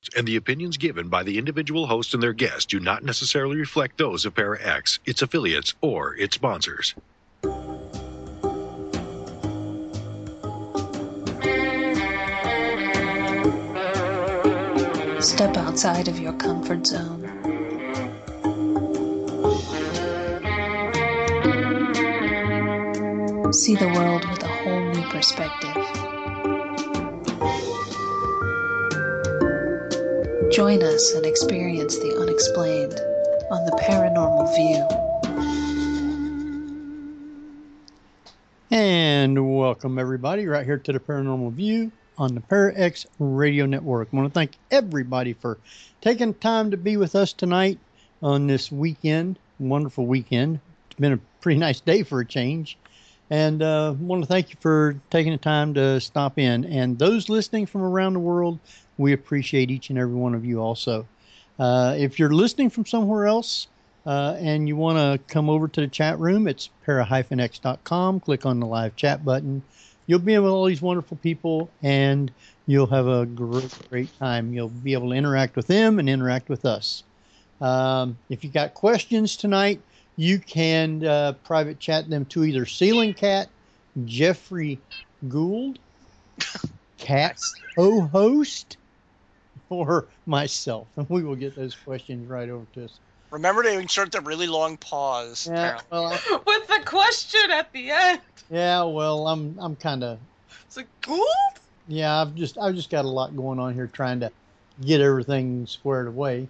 and the opinions given by the individual host and their guests do not necessarily reflect those of Para X, its affiliates, or its sponsors. Step outside of your comfort zone. See the world with a whole new perspective. Join us and experience the unexplained on the Paranormal View. And welcome everybody right here to the Paranormal View on the ParaX Radio Network. I want to thank everybody for taking time to be with us tonight on this weekend, wonderful weekend. It's been a pretty nice day for a change. And I want to thank you for taking the time to stop in. And those listening from around the world, we appreciate each and every one of you also. If you're listening from somewhere else, and you want to come over to the chat room, it's para-x.com. Click on the live chat button. You'll be with all these wonderful people, and you'll have a great time. You'll be able to interact with them and interact with us. If you got questions tonight, you can private chat them to either Ceiling Cat, Jeffrey Gould, Cat's O-Host, or myself, and we will get those questions right over to us. Remember to insert the really long pause. Yeah, well, with the question at the end. Yeah, well, I'm kind of. It's like Gould. Yeah, I've just got a lot going on here trying to get everything squared away.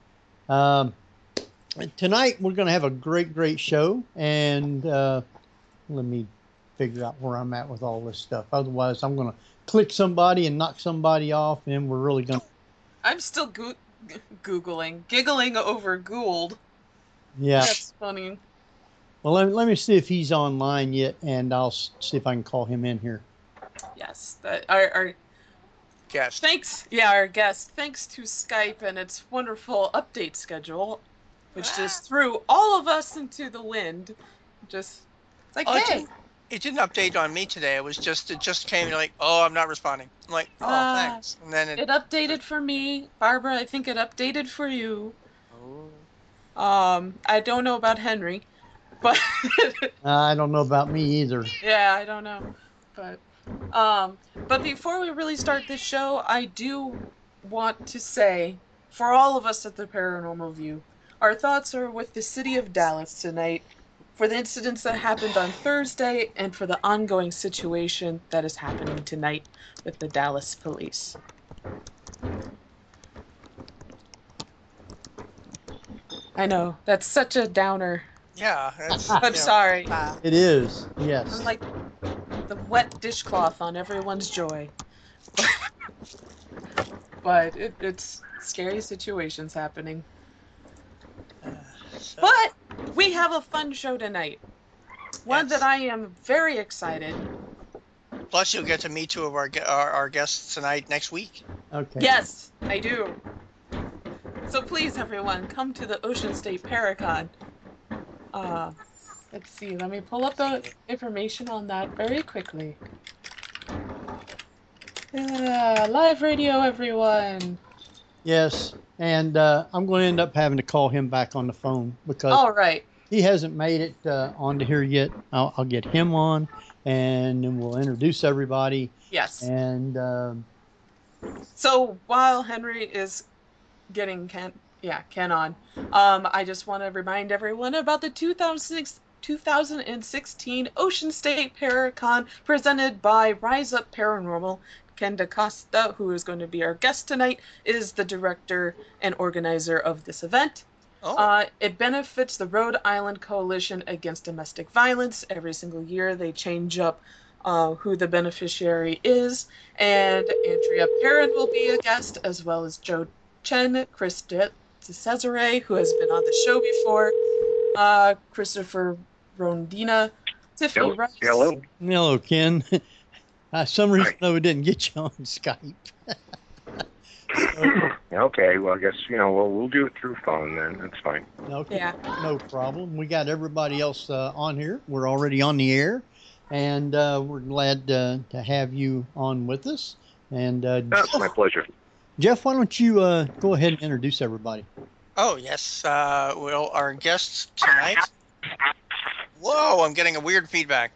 Tonight we're going to have a great show, and let me figure out where I'm at with all this stuff. Otherwise, I'm going to click somebody and knock somebody off, and we're really going to. I'm still giggling over Gould. Yeah. That's funny. Well, let me see if he's online yet, and I'll see if I can call him in here. Yes, our guest. Thanks, yeah, our guest. Thanks to Skype and its wonderful update schedule, which just threw all of us into the wind. Just like, hey. It didn't update on me today. It just came like, oh, I'm not responding. I'm like, oh, thanks. And then it updated for me, Barbara. I think it updated for you. Oh. I don't know about Henry, but I don't know about me either. Yeah, I don't know, but before we really start this show, I do want to say, for all of us at the Paranormal View, our thoughts are with the city of Dallas tonight, for the incidents that happened on Thursday, and for the ongoing situation that is happening tonight with the Dallas police. I know, that's such a downer. Yeah. I'm sorry. It is, yes. I'm like the wet dishcloth on everyone's joy. But it's scary situations happening. But we have a fun show tonight. One that I am very excited. Plus, you'll get to meet two of our guests tonight next week. Okay. Yes, I do. So please, everyone, come to the Ocean State Paracon. Let's see. Let me pull up the information on that very quickly. Live radio, everyone. Yes, and I'm going to end up having to call him back on the phone because all right. He hasn't made it onto here yet. I'll get him on, and then we'll introduce everybody. Yes. And so while Henry is getting Ken on, I just want to remind everyone about the 2016 Ocean State Paracon presented by Rise Up Paranormal. Ken DaCosta, who is going to be our guest tonight, is the director and organizer of this event. It benefits the Rhode Island Coalition Against Domestic Violence. Every single year they change up who the beneficiary is. And Andrea Perrin will be a guest, as well as Joe Chen, Chris Cesare, who has been on the show before, Christopher Rondina, Tiffany Rice. Hello. Hello, Ken. Some reason we didn't get you on Skype. Okay, well, I guess, we'll do it through phone then. That's fine. Okay, yeah. No problem. We got everybody else on here. We're already on the air, and we're glad to have you on with us. And my pleasure. Jeff, why don't you go ahead and introduce everybody? Oh, yes. Well, our guests tonight... Whoa, I'm getting a weird feedback.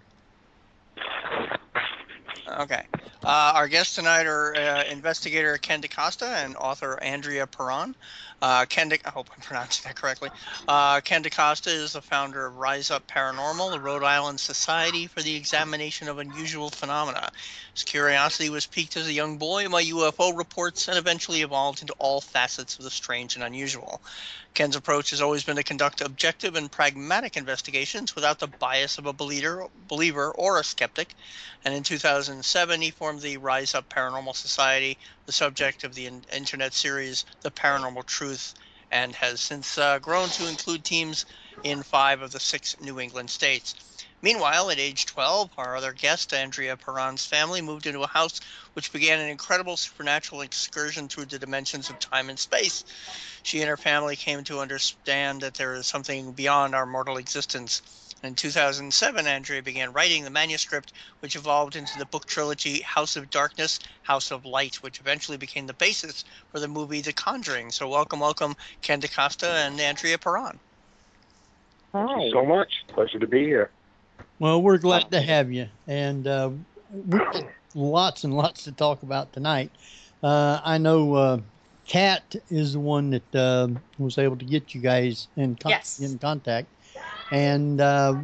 Okay. Our guests tonight are investigator Ken DaCosta and author Andrea Perron. I hope I'm pronouncing that correctly. Ken DaCosta is the founder of Rise Up Paranormal, the Rhode Island Society for the Examination of Unusual Phenomena. His curiosity was piqued as a young boy by UFO reports and eventually evolved into all facets of the strange and unusual. Ken's approach has always been to conduct objective and pragmatic investigations without the bias of a believer or a skeptic. And in 2007, he formed the Rise Up Paranormal Society, the subject of the internet series The Paranormal Truth, and has since grown to include teams in 5 of the 6 New England states. Meanwhile, at age 12, our other guest, Andrea Perron's family, moved into a house which began an incredible supernatural excursion through the dimensions of time and space. She and her family came to understand that there is something beyond our mortal existence. In 2007, Andrea began writing the manuscript, which evolved into the book trilogy House of Darkness, House of Light, which eventually became the basis for the movie The Conjuring. So welcome, Ken DaCosta and Andrea Perron. Hi. Thank you so much. Pleasure to be here. Well, we're glad to have you, and we've got lots and lots to talk about tonight. I know Kat is the one that was able to get you guys in contact, and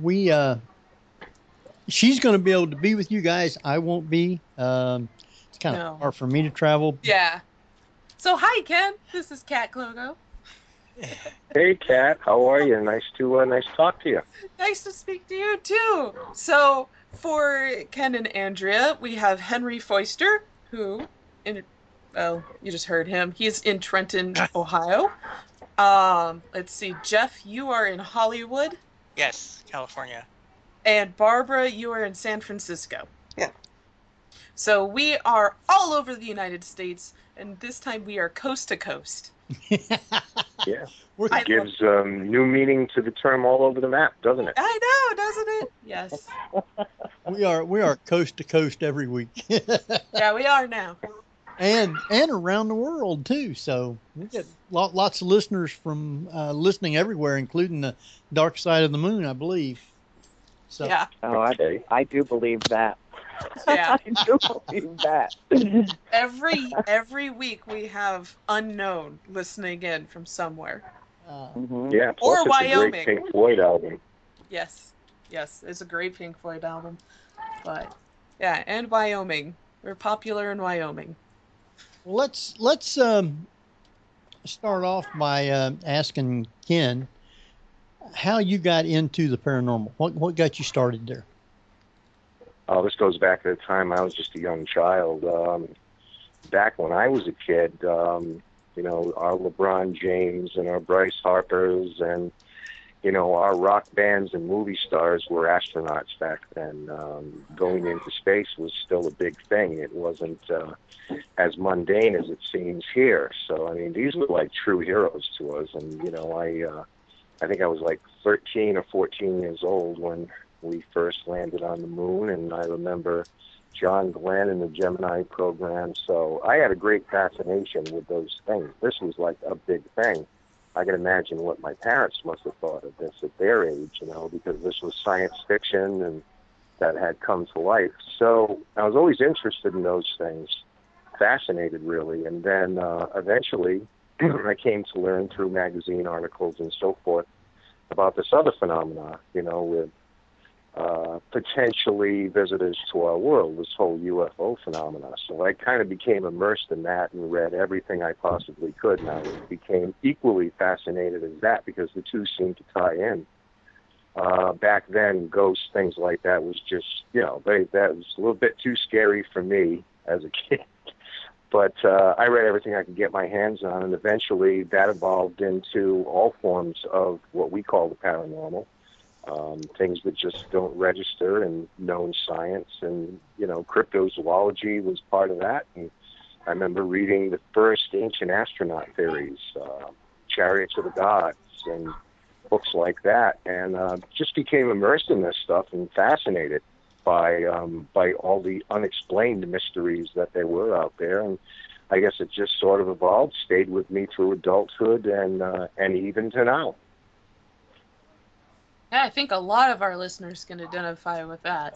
she's going to be able to be with you guys. I won't be. It's kind of hard for me to travel. Yeah. So hi, Ken. This is Kat Klogo. Hey, Kat. How are you? Nice to talk to you. Nice to speak to you too. So for Ken and Andrea, we have Henry Foister, who, you just heard him. He's in Trenton, Ohio. Let's see, Jeff, you are in Hollywood. Yes, California. And Barbara, you are in San Francisco. Yeah. So we are all over the United States, and this time we are coast to coast. Yeah. It gives new meaning to the term all over the map, doesn't it? I know, doesn't it? Yes. We are coast to coast every week. Yeah, we are now. And around the world too. So we get lots of listeners from listening everywhere, including the dark side of the moon, I believe. So yeah. Oh, I do believe that. Yeah. I do believe that. Every week we have unknown listening in from somewhere. Yeah. Plus or it's Wyoming. A great Pink Floyd album. Yes, it's a great Pink Floyd album. But yeah, and Wyoming. We're popular in Wyoming. Well, let's start off by asking Ken how you got into the paranormal. What got you started there? Oh, this goes back to the time I was just a young child. Back when I was a kid, our LeBron James and our Bryce Harpers and, our rock bands and movie stars were astronauts back then. Going into space was still a big thing. It wasn't as mundane as it seems here. So, I mean, these were like true heroes to us. And, I think I was like 13 or 14 years old when we first landed on the moon, and I remember John Glenn and the Gemini program. So I had a great fascination with those things. This was like a big thing. I can imagine what my parents must have thought of this at their age, because this was science fiction and that had come to life. So I was always interested in those things, fascinated really. And then eventually I came to learn through magazine articles and so forth about this other phenomena, with potentially visitors to our world, this whole UFO phenomena. So I kind of became immersed in that and read everything I possibly could, and I became equally fascinated as that because the two seemed to tie in. Back then, ghosts, things like that was just, that was a little bit too scary for me as a kid. But I read everything I could get my hands on, and eventually that evolved into all forms of what we call the paranormal. Things that just don't register in known science, and cryptozoology was part of that. And I remember reading the first ancient astronaut theories, Chariots of the Gods, and books like that, and just became immersed in this stuff and fascinated by all the unexplained mysteries that there were out there. And I guess it just sort of evolved, stayed with me through adulthood, and even to now. Yeah, I think a lot of our listeners can identify with that.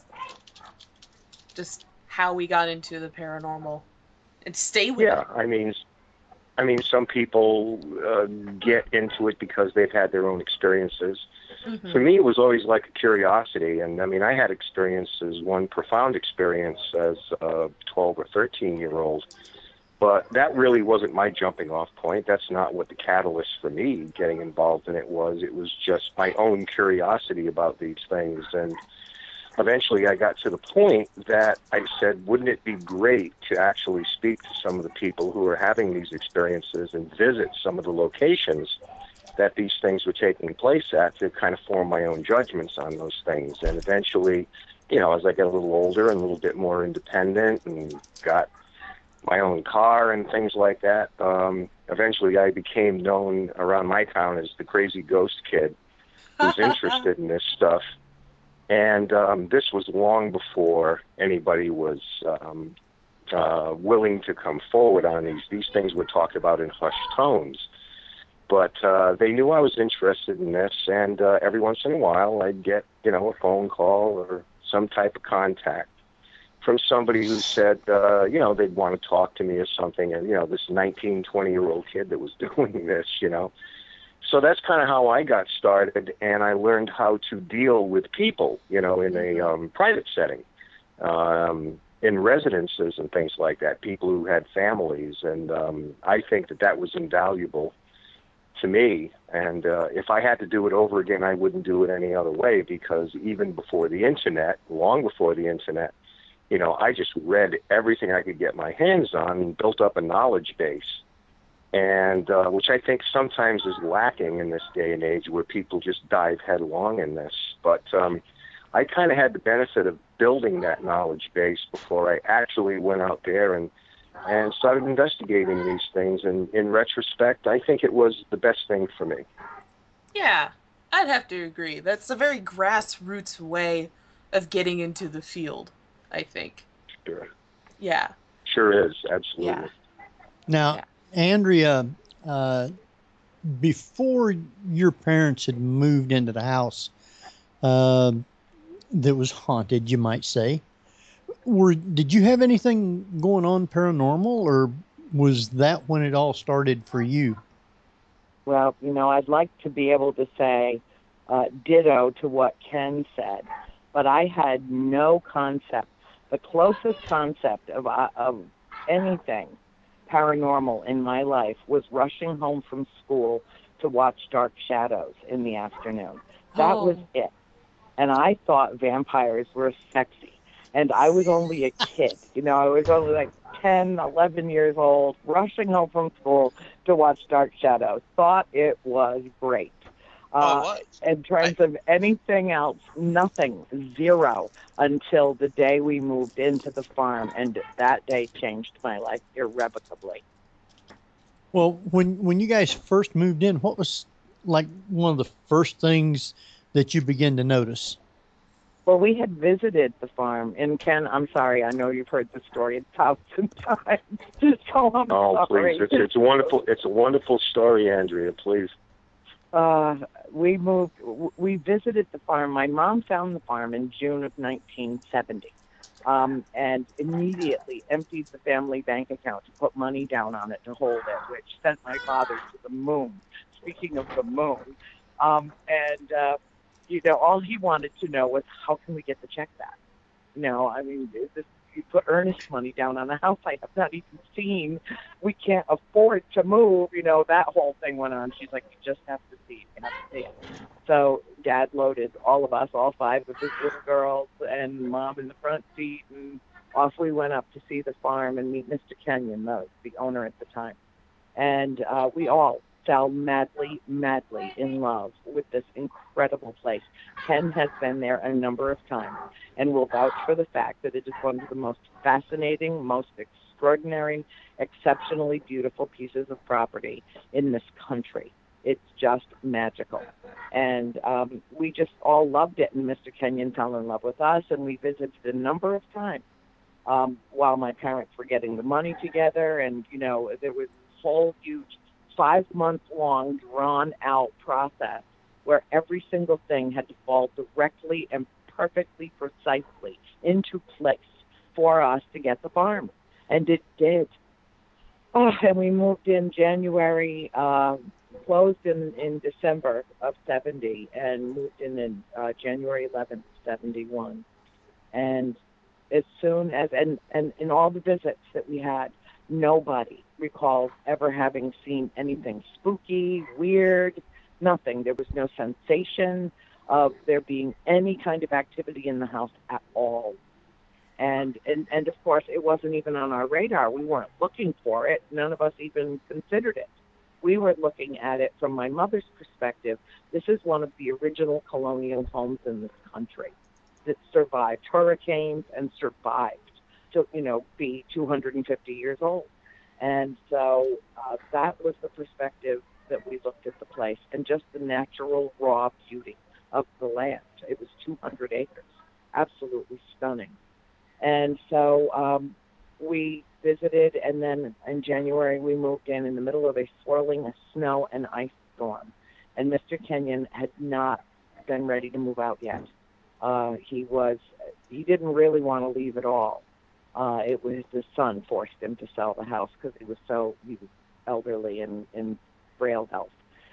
Just how we got into the paranormal and stay with it. Yeah, I mean, some people get into it because they've had their own experiences. Mm-hmm. For me, it was always like a curiosity, and I mean, I had experiences, one profound experience as a 12 or 13-year-old, but that really wasn't my jumping off point. That's not what the catalyst for me getting involved in it was. It was just my own curiosity about these things, and eventually I got to the point that I said, wouldn't it be great to actually speak to some of the people who are having these experiences and visit some of the locations that these things were taking place at, to kind of form my own judgments on those things. And eventually, you know, as I got a little older and a little bit more independent and got my own car and things like that, eventually I became known around my town as the crazy ghost kid who's interested in this stuff. And this was long before anybody was willing to come forward on these. These things were talked about in hushed tones. But they knew I was interested in this, and every once in a while I'd get, you know, a phone call or some type of contact from somebody who said, you know, they'd want to talk to me or something, and, you know, this 19, 20-year-old kid that was doing this, you know. So that's kind of how I got started, and I learned how to deal with people, you know, in a private setting, in residences and things like that, people who had families, and I think that that was invaluable to me. And if I had to do it over again, I wouldn't do it any other way, because even before the Internet, long before the Internet, you know, I just read everything I could get my hands on and built up a knowledge base. And which I think sometimes is lacking in this day and age, where people just dive headlong in this. But I kind of had the benefit of building that knowledge base before I actually went out there and started investigating these things. And in retrospect, I think it was the best thing for me. Yeah, I'd have to agree. That's a very grassroots way of getting into the field, I think. Sure. Yeah. Sure is, absolutely. Yeah. Now, Yeah. Andrea, before your parents had moved into the house that was haunted, you might say, did you have anything going on paranormal, or was that when it all started for you? Well, you know, I'd like to be able to say ditto to what Ken said, but I had no concept. The closest concept of anything paranormal in my life was rushing home from school to watch Dark Shadows in the afternoon. That was it. And I thought vampires were sexy. And I was only a kid. You know, I was only like 10, 11 years old, rushing home from school to watch Dark Shadows. Thought it was great. In terms of anything else, nothing, zero, until the day we moved into the farm, and that day changed my life irrevocably. Well, when you guys first moved in, what was like one of the first things that you began to notice? Well, we had visited the farm, and Ken, I'm sorry, I know you've heard the story 1,000 times, so I'm sorry. Please, it's a wonderful story, Andrea, please. We visited the farm. My mom found the farm in June of 1970, and immediately emptied the family bank account to put money down on it to hold it, which sent my father to the moon. Speaking of the moon, you know, all he wanted to know was, how can we get the check back? You know, I mean, you put earnest money down on a house I have not even seen. We can't afford to move. You know, that whole thing went on. She's like, you just have to see it. You have to see it. So Dad loaded all of us, all 5 of his little girls, and Mom in the front seat, and off we went up to see the farm and meet Mr. Kenyon, the owner at the time. And we all fell madly in love with this incredible place. Ken has been there a number of times and will vouch for the fact that it is one of the most fascinating, most extraordinary, exceptionally beautiful pieces of property in this country. It's just magical. And we just all loved it, and Mr. Kenyon fell in love with us, and we visited a number of times. while my parents were getting the money together. And, there was this whole huge 5-month-long, drawn-out process where every single thing had to fall directly and perfectly, precisely into place for us to get the farm. And it did. Oh, and we moved in January, closed in December of 70, and moved in January 11th, 71. And as soon as, and in all the visits that we had, nobody recalls ever having seen anything spooky, weird, nothing. There was no sensation of there being any kind of activity in the house at all. And of course, it wasn't even on our radar. We weren't looking for it. None of us even considered it. We were looking at it from my mother's perspective. This is one of the original colonial homes in this country that survived hurricanes and survived to, be 250 years old. And so that was the perspective that we looked at the place, and just the natural raw beauty of the land. It was 200 acres, absolutely stunning. And so we visited, and then in January we moved in the middle of a swirling snow and ice storm. And Mr. Kenyon had not been ready to move out yet. He didn't really want to leave at all. It was his son forced him to sell the house because he was elderly and in frail health.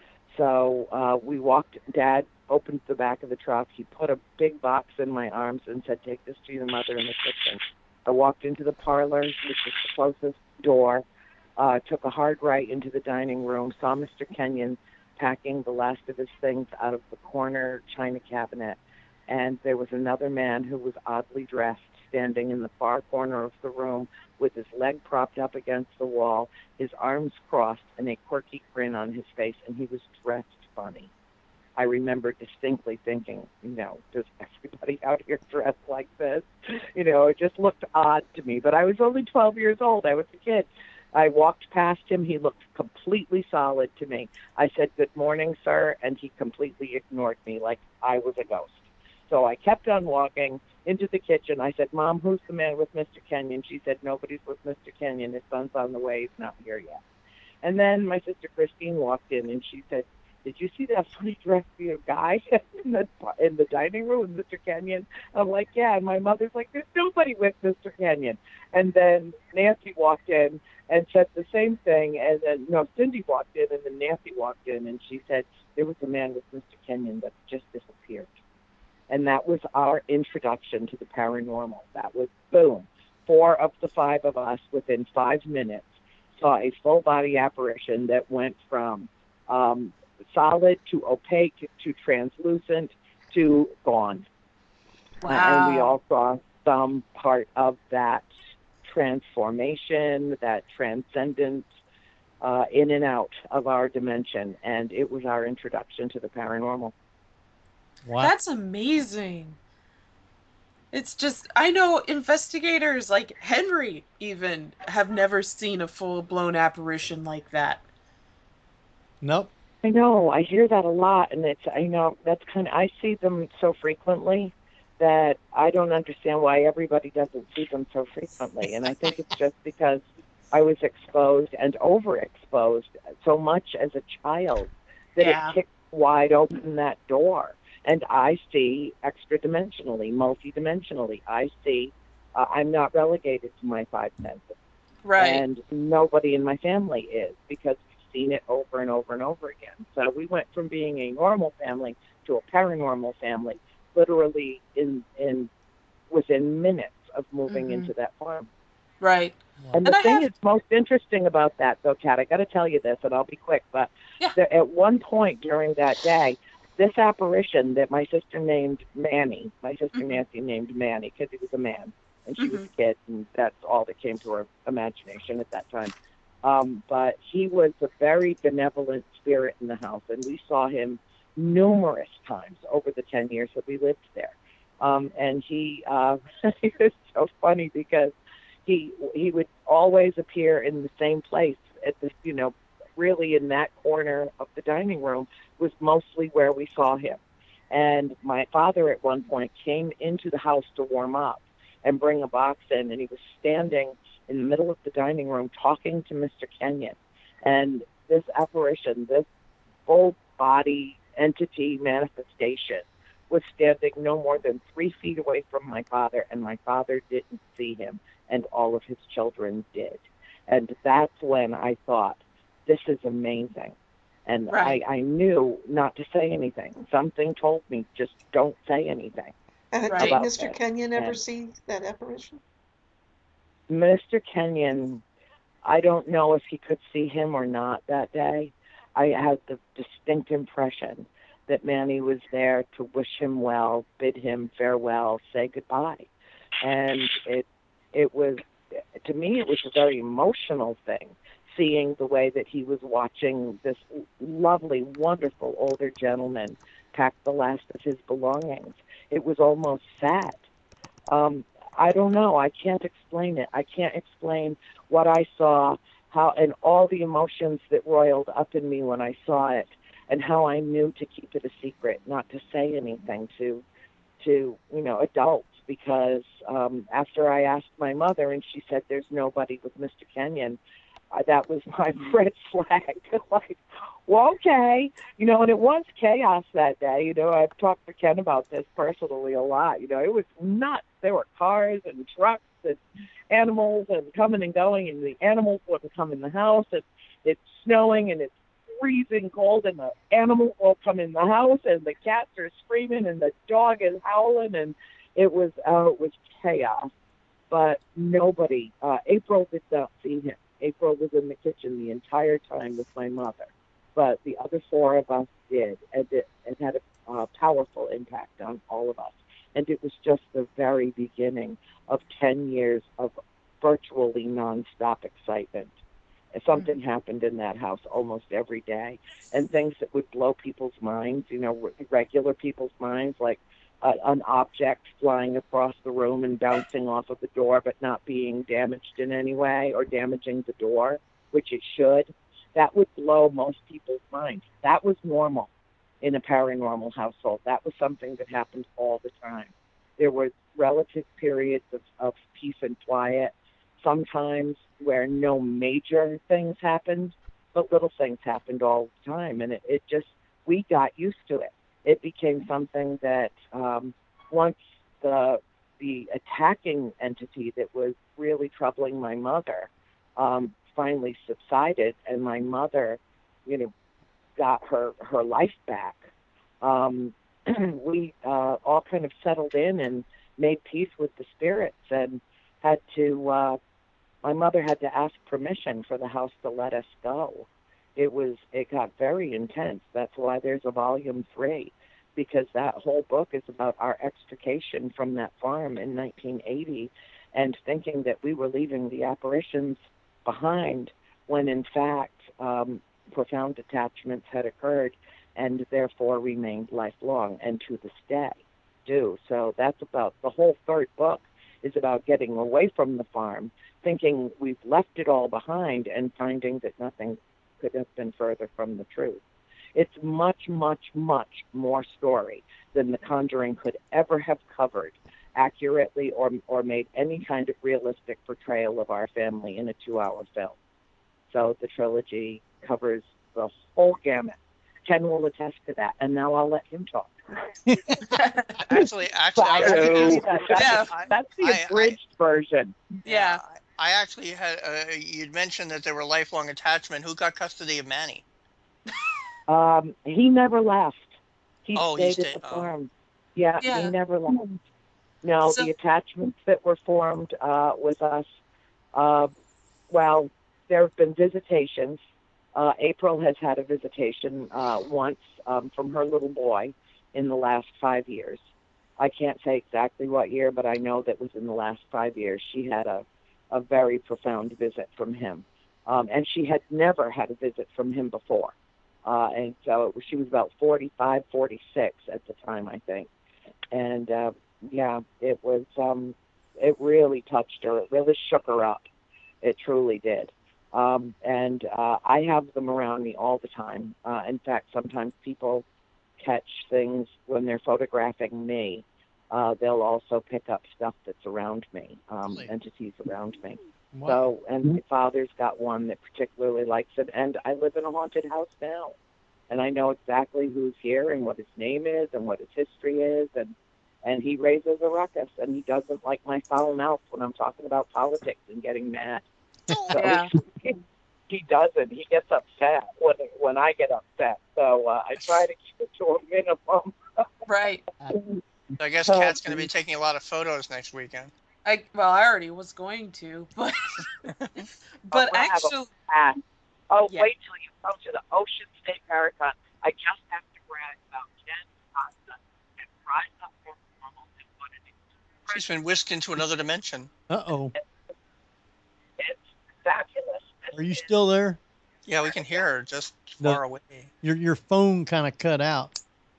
So we walked, Dad opened the back of the truck. He put a big box in my arms and said, "Take this to your mother in the kitchen." I walked into the parlor, which was the closest door, took a hard right into the dining room, saw Mr. Kenyon packing the last of his things out of the corner china cabinet. And there was another man who was oddly dressed standing in the far corner of the room with his leg propped up against the wall, his arms crossed, and a quirky grin on his face, and he was dressed funny. I remember distinctly thinking, does everybody out here dress like this? It just looked odd to me. But I was only 12 years old. I was a kid. I walked past him. He looked completely solid to me. I said, "Good morning, sir," and he completely ignored me like I was a ghost. So I kept on walking into the kitchen. I said, "Mom, who's the man with Mr. Kenyon?" She said, "Nobody's with Mr. Kenyon. His son's on the way. He's not here yet." And then my sister Christine walked in, and she said, "Did you see that funny dressed guy in the dining room with Mr. Kenyon?" I'm like, "Yeah." And my mother's like, "There's nobody with Mr. Kenyon." And then Nancy walked in and said the same thing. And then, Cindy walked in, and then Nancy walked in, and she said, "There was a man with Mr. Kenyon that just disappeared." And that was our introduction to the paranormal. That was, boom, 4 of the 5 of us within 5 minutes saw a full-body apparition that went from solid to opaque to translucent to gone. Wow. And we all saw some part of that transformation, that transcendence in and out of our dimension. And it was our introduction to the paranormal. Wow. That's amazing. It's just, I know investigators like Henry even have never seen a full-blown apparition like that. Nope. I know. I hear that a lot, and that's I see them so frequently that I don't understand why everybody doesn't see them so frequently. And I think it's just because I was exposed and overexposed so much as a child that it kicked wide open that door. And I see extra-dimensionally, multi-dimensionally. I see I'm not relegated to my 5 senses. Right. And nobody in my family is, because we've seen it over and over and over again. So we went from being a normal family to a paranormal family, literally within minutes of moving into that farm. Right. And the thing that's most interesting about that, though, Kat, I got to tell you this, and I'll be quick, but at one point during that day, this apparition that my sister named Manny, my sister Nancy named Manny because he was a man and she was a kid, and that's all that came to her imagination at that time. But he was a very benevolent spirit in the house, and we saw him numerous times over the 10 years that we lived there. And he was so funny because he would always appear in the same place at this, really in that corner of the dining room was mostly where we saw him. And my father at one point came into the house to warm up, and bring a box in, and he was standing in the middle of the dining room talking to Mr. Kenyon. And this apparition, this full body entity manifestation, was standing no more than 3 feet away from my father, and my father didn't see him, and all of his children did. And that's when I thought, this is amazing. And Right. I knew not to say anything. Something told me, just don't say anything. Did Right. Mr. this. Kenyon ever And see that apparition? Mr. Kenyon, I don't know if he could see him or not that day. I had the distinct impression that Manny was there to wish him well, bid him farewell, say goodbye. And it was, to me, it was a very emotional thing, seeing the way that he was watching this lovely, wonderful older gentleman pack the last of his belongings. It was almost sad. I don't know. I can't explain it. I can't explain what I saw, how, and all the emotions that roiled up in me when I saw it, and how I knew to keep it a secret, not to say anything to adults, because after I asked my mother and she said there's nobody with Mr. Kenyon, that was my red flag. Like, well, okay, and it was chaos that day. I've talked to Ken about this personally a lot. It was nuts. There were cars and trucks and animals and coming and going, and the animals wouldn't come in the house. And it's snowing and it's freezing cold, and the animals will come in the house, and the cats are screaming, and the dog is howling, and it was chaos. But nobody. April did not see him. April was in the kitchen the entire time with my mother, but the other 4 of us did, and it had a powerful impact on all of us. And it was just the very beginning of 10 years of virtually nonstop excitement. Something happened in that house almost every day, and things that would blow people's minds, regular people's minds, like an object flying across the room and bouncing off of the door but not being damaged in any way or damaging the door, which it should. That would blow most people's minds. That was normal in a paranormal household. That was something that happened all the time. There were relative periods of peace and quiet, sometimes where no major things happened, but little things happened all the time. And it just, we got used to it. It became something that once the attacking entity that was really troubling my mother finally subsided, and my mother, got her life back, we all kind of settled in and made peace with the spirits, and had to. My mother had to ask permission for the house to let us go. It got very intense. That's why there's a volume 3, because that whole book is about our extrication from that farm in 1980, and thinking that we were leaving the apparitions behind, when in fact profound attachments had occurred and therefore remained lifelong, and to this day do. So that's about, the whole 3rd book is about getting away from the farm, thinking we've left it all behind, and finding that nothing could have been further from the truth. It's much, much, much more story than The Conjuring could ever have covered accurately or made any kind of realistic portrayal of our family in a 2-hour film. So the trilogy covers the whole gamut. Ken will attest to that, and now I'll let him talk. Actually, That's the abridged version. Yeah. I actually had, you'd mentioned that there were lifelong attachment. Who got custody of Manny? He never left. He stayed at the farm. Yeah, Yeah. he never left. No, So- the attachments that were formed with us, well, there have been visitations. April has had a visitation once from her little boy in the last 5 years. I can't say exactly what year, but I know that within the last 5 years she had a very profound visit from him. And she had never had a visit from him before. And so she was about 45, 46 at the time, I think. And it was, it really touched her. It really shook her up. It truly did. And I have them around me all the time. In fact, sometimes people catch things when they're photographing me they'll also pick up stuff that's around me, Really? entities around me. Wow. So, and my father's got one that particularly likes it, and I live in a haunted house now, and I know exactly who's here and what his name is and what his history is, and he raises a ruckus, and he doesn't like my foul mouth when I'm talking about politics and getting mad. So Yeah. he doesn't. He gets upset when I get upset. So I try to keep it to a minimum. Right. I guess Kat's going to be taking a lot of photos next weekend. I already was going to, but We'll have actually, a Oh, Yeah. wait till you come to the Ocean State Paracon. I just have to brag about Jen Costa and Rise Up Paranormal and what it is. She's been whisked into another dimension. Uh-oh. It's fabulous. Are you still there? Yeah, we can hear her just No. far away. Your phone kind of cut out.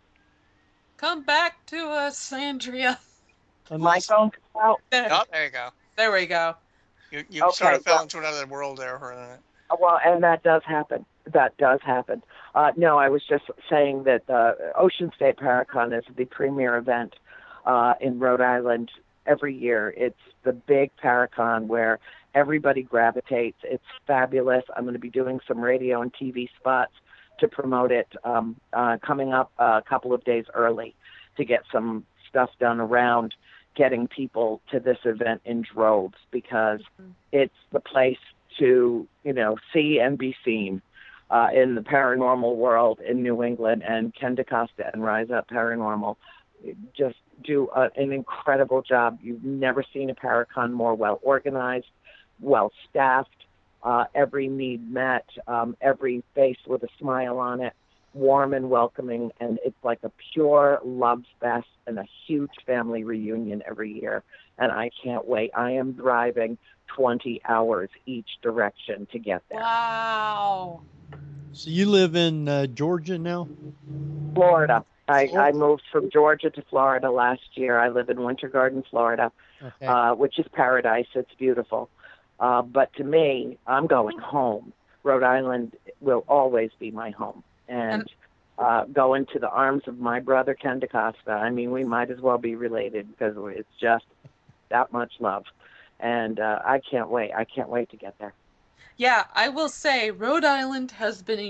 come back to us, Andrea. My Unless, phone comes out. Oh, there you go. There we go. You Okay, sort of fell well- into another world there for a minute. Well, and that does happen. That does happen. No, I was just saying that Ocean State Paracon is the premier event in Rhode Island every year. It's the big Paracon where everybody gravitates. It's fabulous. I'm going to be doing some radio and TV spots to promote it coming up a couple of days early to get some stuff done around getting people to this event in droves, because it's the place to, see and be seen in the paranormal world in New England. And Ken DaCosta and Rise Up Paranormal just do an incredible job. You've never seen a Paracon more well organized, well staffed, every need met, every face with a smile on it, warm and welcoming, and it's like a pure love fest and a huge family reunion every year. And I can't wait. I am driving 20 hours each direction to get there. Wow. so you live in Georgia now? Florida. I moved from Georgia to Florida last year. I live in Winter Garden, Florida, Okay. which is paradise. It's beautiful. But to me, I'm going home. Rhode Island will always be my home. And going to the arms of my brother, Ken DaCosta, I mean, we might as well be related because it's just that much love. And I can't wait. I can't wait to get there. Yeah, I will say Rhode Island has been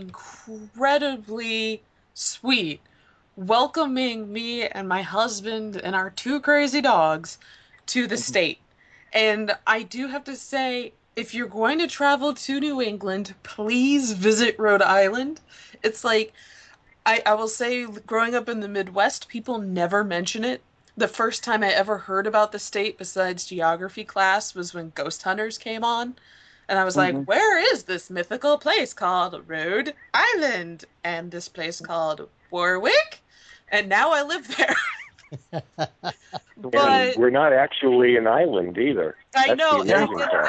incredibly sweet, welcoming me and my husband and our two crazy dogs to the state. And I do have to say, if you're going to travel to New England, please visit Rhode Island. It's like, I will say, growing up in the Midwest, people never mention it. The first time I ever heard about the state besides geography class was when Ghost Hunters came on. And I was like, where is this mythical place called Rhode Island? And this place called Warwick? And now I live there. But And we're not actually an island either. I That's know. the and I amazing get part.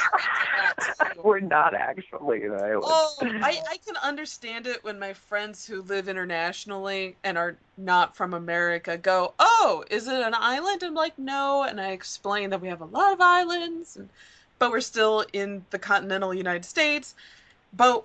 that too. We're not actually an island. Oh, I can understand it when my friends who live internationally and are not from America go, oh, is it an island? I'm like, no. And I explain that we have a lot of islands, but we're still in the continental United States. But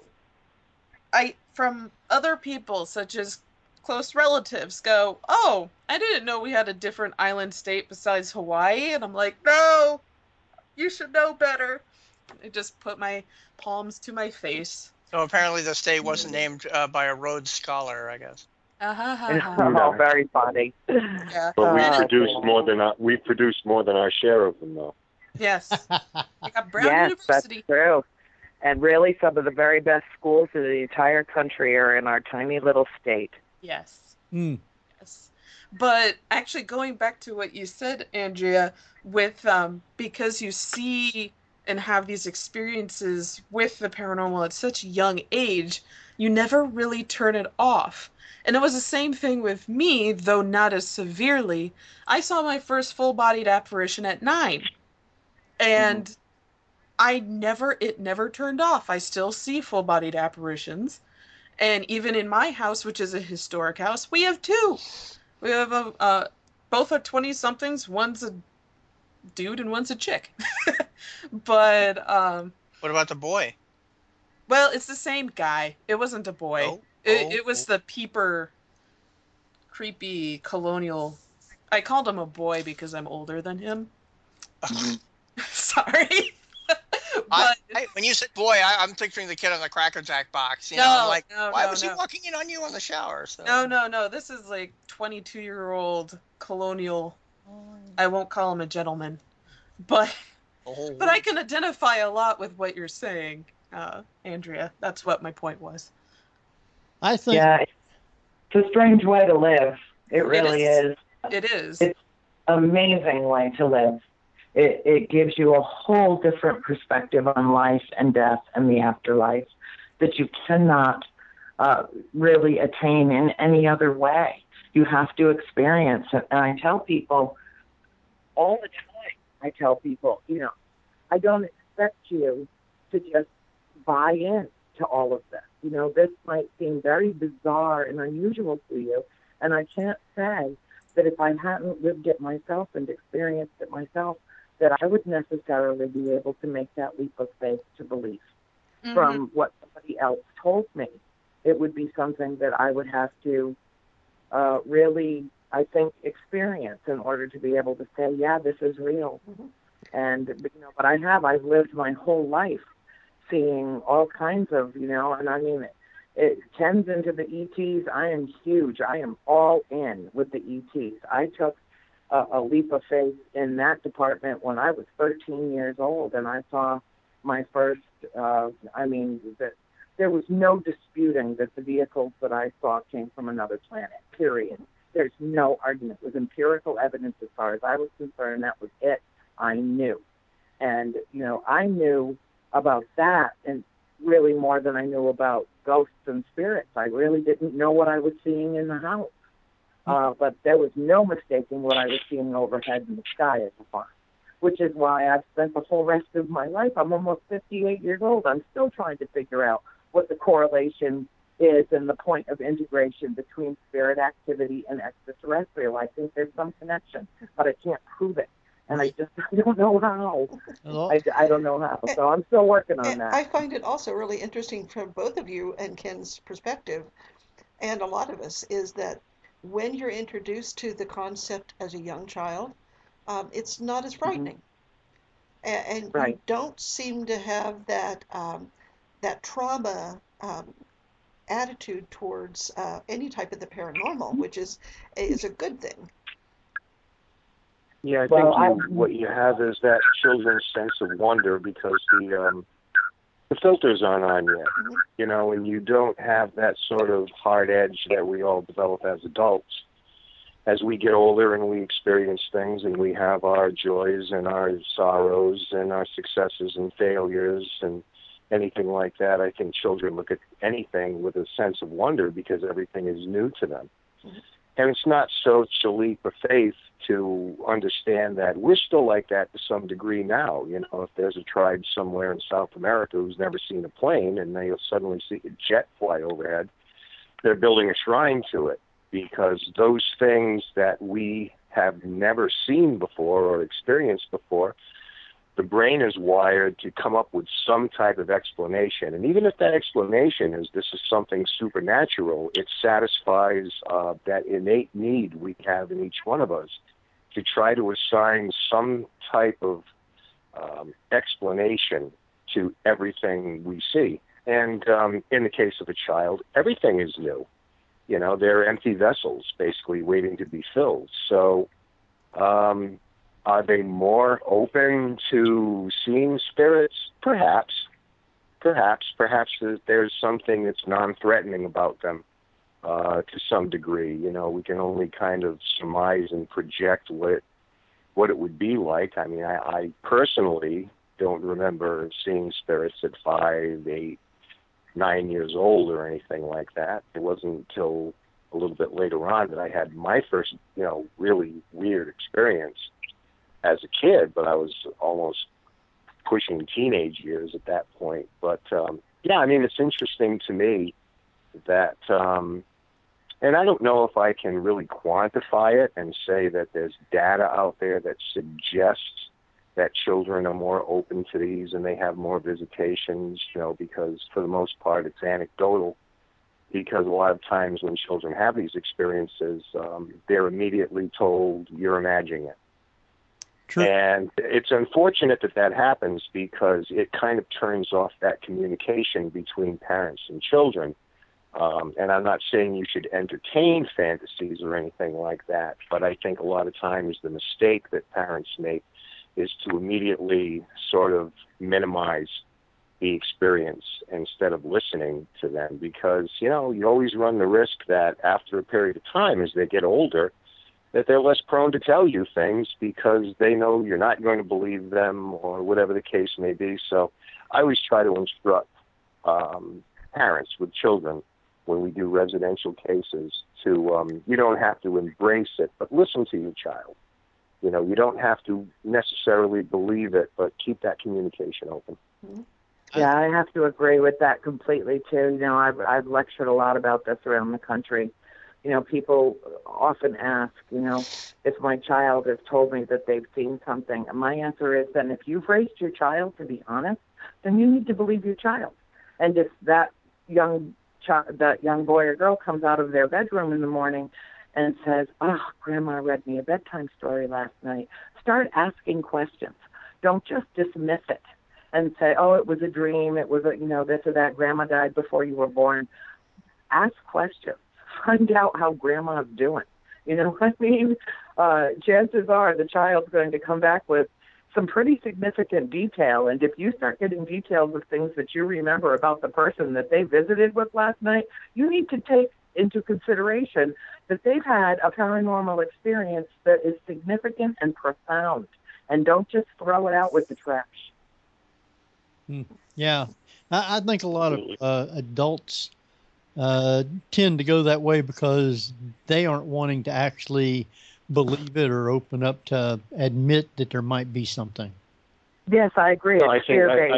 from other people, such as close relatives, go, oh, I didn't know we had a different island state besides Hawaii. And I'm like, no, you should know better. I just put my palms to my face. So apparently the state wasn't named by a Rhodes Scholar, I guess. Oh, very funny. Yeah. But we Uh, produce more than our share of them, though. Yes. I got Brown Yes, that's University. true. And really, some of the very best schools in the entire country are in our tiny little state. Yes. Mm. Yes. But actually, going back to what you said, Andrea, with because you see and have these experiences with the paranormal at such a young age, you never really turn it off. And it was the same thing with me, though not as severely. I saw my first full-bodied apparition at 9. And it never turned off. I still see full-bodied apparitions. And even in my house, which is a historic house, we have 2. We have both are 20-somethings. One's a dude and one's a chick. But What about the boy? well, it's the same guy. It wasn't a boy. It was the peeper, creepy colonial I called him a boy because I'm older than him. Sorry. But when you said boy, I'm picturing the kid on the Cracker Jack box. You know, I'm like, why was he walking in on you in the shower? So. No. This is like 22-year-old colonial. I won't call him a gentleman, but I can identify a lot with what you're saying, Andrea. That's what my point was. I think. Yeah, it's a strange way to live. It really is. It is. It's an amazing way to live. It gives you a whole different perspective on life and death and the afterlife that you cannot really attain in any other way. You have to experience it. And I tell people all the time, I don't expect you to just buy in to all of this. You know, this might seem very bizarre and unusual to you, and I can't say that if I hadn't lived it myself and experienced it myself, that I would necessarily be able to make that leap of faith to belief from what somebody else told me. It would be something that I would have to really, I think, experience in order to be able to say, yeah, this is real. And, but I've lived my whole life seeing all kinds of, and I mean, it tends into the ETs. I am huge. I am all in with the ETs. I took a leap of faith in that department when I was 13 years old, and I saw my first, there was no disputing that the vehicles that I saw came from another planet, period. There's no argument. It was empirical evidence as far as I was concerned. That was it. I knew. And, I knew about that and really more than I knew about ghosts and spirits. I really didn't know what I was seeing in the house. But there was no mistaking what I was seeing overhead in the sky at the farm, which is why I've spent the whole rest of my life. I'm almost 58 years old. I'm still trying to figure out what the correlation is and the point of integration between spirit activity and extraterrestrial. I think there's some connection, but I can't prove it. And I don't know how. I don't know how. So I'm still working on that. I find it also really interesting from both of you and Ken's perspective, and a lot of us, is that when you're introduced to the concept as a young child, it's not as frightening. And you don't seem to have that trauma attitude towards any type of the paranormal, which is a good thing. Yeah, I think what you have is that children's sense of wonder because the filters aren't on yet, and you don't have that sort of hard edge that we all develop as adults. As we get older and we experience things and we have our joys and our sorrows and our successes and failures and anything like that, I think children look at anything with a sense of wonder because everything is new to them. And it's not such a leap of faith to understand that we're still like that to some degree now. If there's a tribe somewhere in South America who's never seen a plane and they'll suddenly see a jet fly overhead, they're building a shrine to it because those things that we have never seen before or experienced before, the brain is wired to come up with some type of explanation. And even if that explanation is this is something supernatural, it satisfies that innate need we have in each one of us to try to assign some type of explanation to everything we see. And in the case of a child, everything is new. They're empty vessels, basically waiting to be filled. So are they more open to seeing spirits? Perhaps. Perhaps there's something that's non-threatening about them to some degree. We can only kind of surmise and project what it would be like. I mean, I personally don't remember seeing spirits at 5, 8, 9 years old or anything like that. It wasn't until a little bit later on that I had my first, really weird experience as a kid, but I was almost pushing teenage years at that point. But, it's interesting to me that, and I don't know if I can really quantify it and say that there's data out there that suggests that children are more open to these and they have more visitations, because for the most part it's anecdotal. because a lot of times when children have these experiences, they're immediately told, you're imagining it. True. And it's unfortunate that that happens because it kind of turns off that communication between parents and children. And I'm not saying you should entertain fantasies or anything like that, but I think a lot of times the mistake that parents make is to immediately sort of minimize the experience instead of listening to them, because, you know, you always run the risk that after a period of time, as they get older, that they're less prone to tell you things because they know you're not going to believe them or whatever the case may be. So I always try to instruct parents with children when we do residential cases to, you don't have to embrace it, but listen to your child. You know, you don't have to necessarily believe it, but keep that communication open. Yeah, I have to agree with that completely, too. You know, I've lectured a lot about this around the country. You know, people often ask, you know, if my child has told me that they've seen something. And my answer is, then if you've raised your child to be honest, then you need to believe your child. And if that young boy or girl comes out of their bedroom in the morning and says, oh, Grandma read me a bedtime story last night, start asking questions. Don't just dismiss it and say, oh, it was a dream, it was, you know, this or that, Grandma died before you were born. Ask questions. Find out how Grandma's doing. You know what I mean? Chances are the child's going to come back with some pretty significant detail, and if you start getting details of things that you remember about the person that they visited with last night, you need to take into consideration that they've had a paranormal experience that is significant and profound, and don't just throw it out with the trash. Yeah, I think a lot of adults tend to go that way because they aren't wanting to actually believe it or open up to admit that there might be something. Yes, I agree. No, it's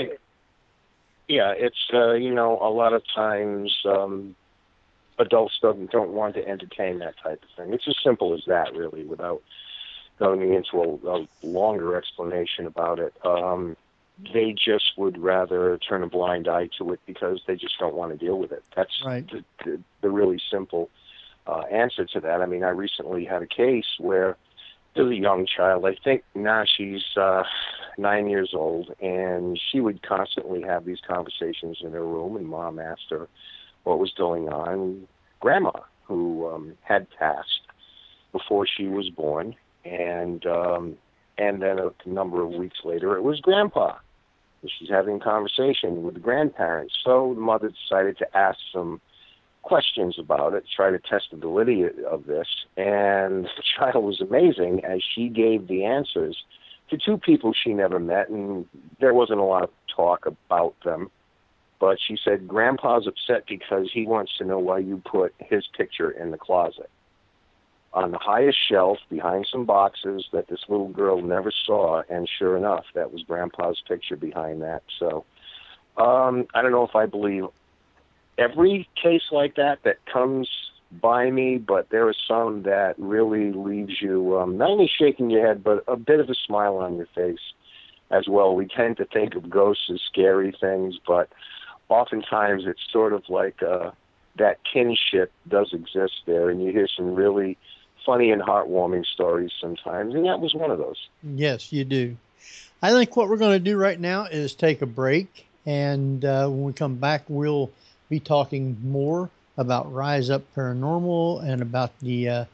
you know, a lot of times adults don't want to entertain that type of thing. It's as simple as that, really, without going into a longer explanation about it. They just would rather turn a blind eye to it because they just don't want to deal with it. That's right. the really simple answer to that. I mean, I recently had a case where there's a young child. I think now she's 9 years old, and she would constantly have these conversations in her room, and Mom asked her what was going on. Grandma, who had passed before she was born, and then a number of weeks later, it was Grandpa. She's having a conversation with the grandparents. So the mother decided to ask some questions about it, try to test the validity of this. And the child was amazing as she gave the answers to two people she never met, and there wasn't a lot of talk about them. But she said, Grandpa's upset because he wants to know why you put his picture in the closet on the highest shelf behind some boxes that this little girl never saw, and sure enough, that was Grandpa's picture behind that. So I don't know if I believe every case like that comes by me, but there are some that really leaves you not only shaking your head, but a bit of a smile on your face as well. We tend to think of ghosts as scary things, but oftentimes it's sort of like that kinship does exist there, and you hear some really funny and heartwarming stories sometimes, and that was one of those. Yes, you do. I think what we're going to do right now is take a break, and when we come back, we'll be talking more about Rise Up Paranormal and about the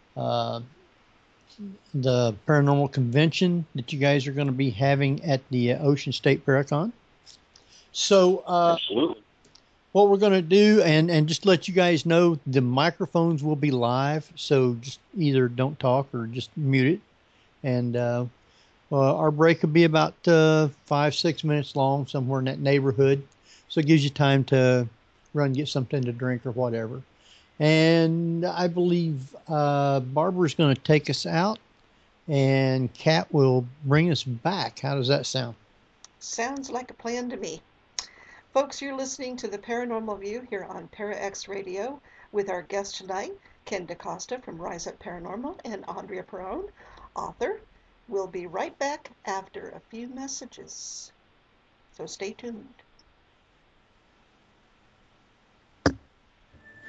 paranormal convention that you guys are going to be having at the Ocean State Paracon. So, absolutely. What we're going to do, and just let you guys know, the microphones will be live, so just either don't talk or just mute it. And our break will be about 5-6 minutes long, somewhere in that neighborhood. So it gives you time to run, get something to drink or whatever. And I believe Barbara's going to take us out, and Kat will bring us back. How does that sound? Sounds like a plan to me. Folks, you're listening to The Paranormal View here on ParaX Radio with our guest tonight, Ken DaCosta from Rise Up Paranormal, and Andrea Perron, author. We'll be right back after a few messages. So stay tuned.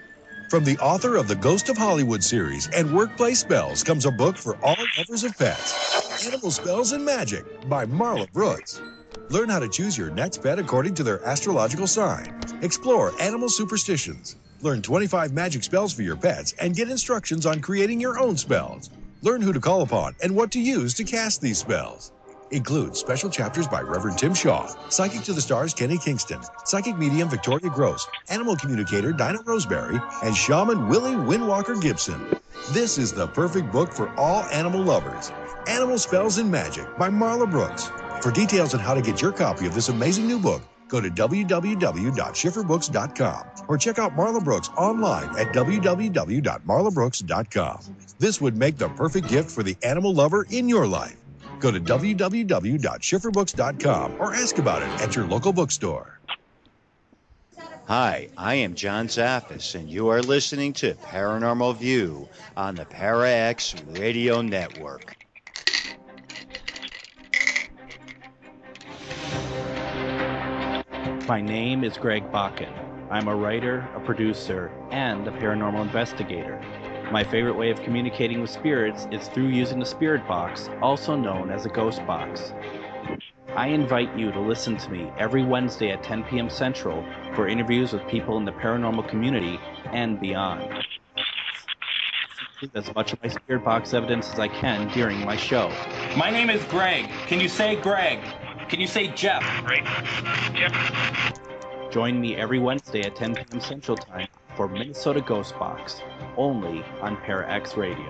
From the author of the Ghost of Hollywood series and Workplace Spells comes a book for all lovers of pets. Animal Spells and Magic by Marla Brooks. Learn how to choose your next pet according to their astrological sign. Explore animal superstitions. Learn 25 magic spells for your pets and get instructions on creating your own spells. Learn who to call upon and what to use to cast these spells. Includes special chapters by Reverend Tim Shaw, Psychic to the Stars Kenny Kingston, Psychic Medium Victoria Gross, Animal Communicator Dinah Roseberry, and Shaman Willie Windwalker Gibson. This is the perfect book for all animal lovers. Animal Spells and Magic by Marla Brooks. For details on how to get your copy of this amazing new book, go to www.schifferbooks.com or check out Marla Brooks online at www.marlabrooks.com. This would make the perfect gift for the animal lover in your life. Go to www.schifferbooks.com or ask about it at your local bookstore. Hi, I am John Zaffis, and you are listening to Paranormal View on the Para-X Radio Network. My name is Greg Bakken. I'm a writer, a producer, and a paranormal investigator. My favorite way of communicating with spirits is through using the spirit box, also known as a ghost box. I invite you to listen to me every Wednesday at 10 p.m. Central for interviews with people in the paranormal community and beyond. As much of my spirit box evidence as I can during my show. My name is Greg. Can you say Greg? Can you say Jeff? Greg. Jeff. Join me every Wednesday at 10 p.m. Central Time for Minnesota Ghost Box, only on Para-X Radio.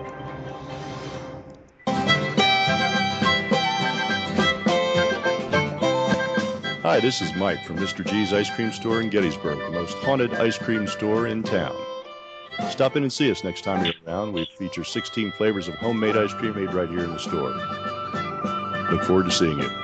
Hi, this is Mike from Mr. G's Ice Cream Store in Gettysburg, the most haunted ice cream store in town. Stop in and see us next time you're around. We feature 16 flavors of homemade ice cream made right here in the store. Look forward to seeing you.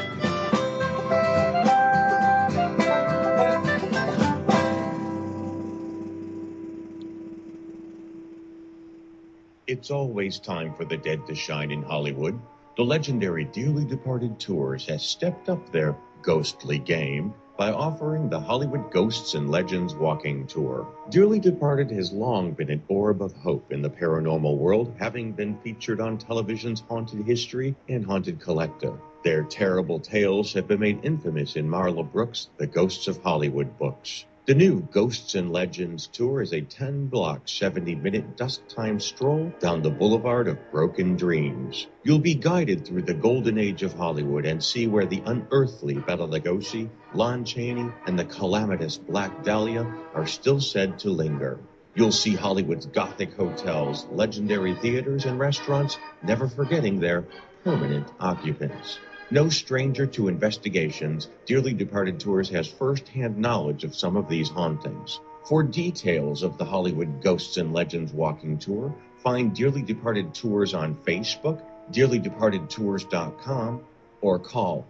It's always time for the dead to shine in Hollywood. The legendary Dearly Departed Tours has stepped up their ghostly game by offering the Hollywood Ghosts and Legends Walking Tour. Dearly Departed has long been an orb of hope in the paranormal world, having been featured on television's Haunted History and Haunted Collective. Their terrible tales have been made infamous in Marla Brooks' The Ghosts of Hollywood books. The new Ghosts and Legends Tour is a 10-block, 70-minute dusk-time stroll down the boulevard of broken dreams. You'll be guided through the golden age of Hollywood and see where the unearthly Bela Lugosi, Lon Chaney, and the calamitous Black Dahlia are still said to linger. You'll see Hollywood's Gothic hotels, legendary theaters, and restaurants, never forgetting their permanent occupants. No stranger to investigations, Dearly Departed Tours has first-hand knowledge of some of these hauntings. For details of the Hollywood Ghosts and Legends Walking Tour, find Dearly Departed Tours on Facebook, dearlydepartedtours.com, or call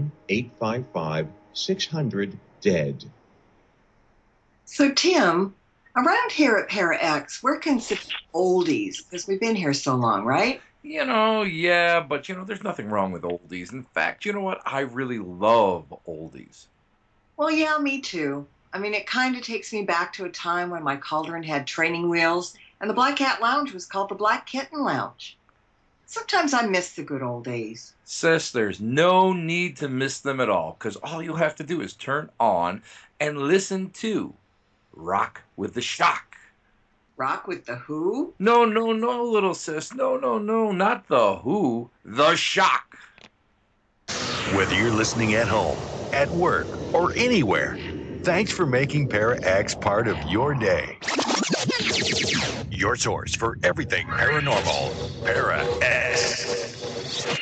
1-855-600-DEAD. So, Tim, around here at Para-X, we're considered oldies because we've been here so long, right? Yeah, but, there's nothing wrong with oldies. In fact, you know what? I really love oldies. Well, yeah, me too. I mean, it kind of takes me back to a time when my cauldron had training wheels and the Black Cat Lounge was called the Black Kitten Lounge. Sometimes I miss the good old days. Sis, there's no need to miss them at all, because all you have to do is turn on and listen to Rock with the Shock. Rock with the Who? No, little sis. No, not the Who. The Shock. Whether you're listening at home, at work, or anywhere, thanks for making Para-X part of your day. Your source for everything paranormal. Para-X.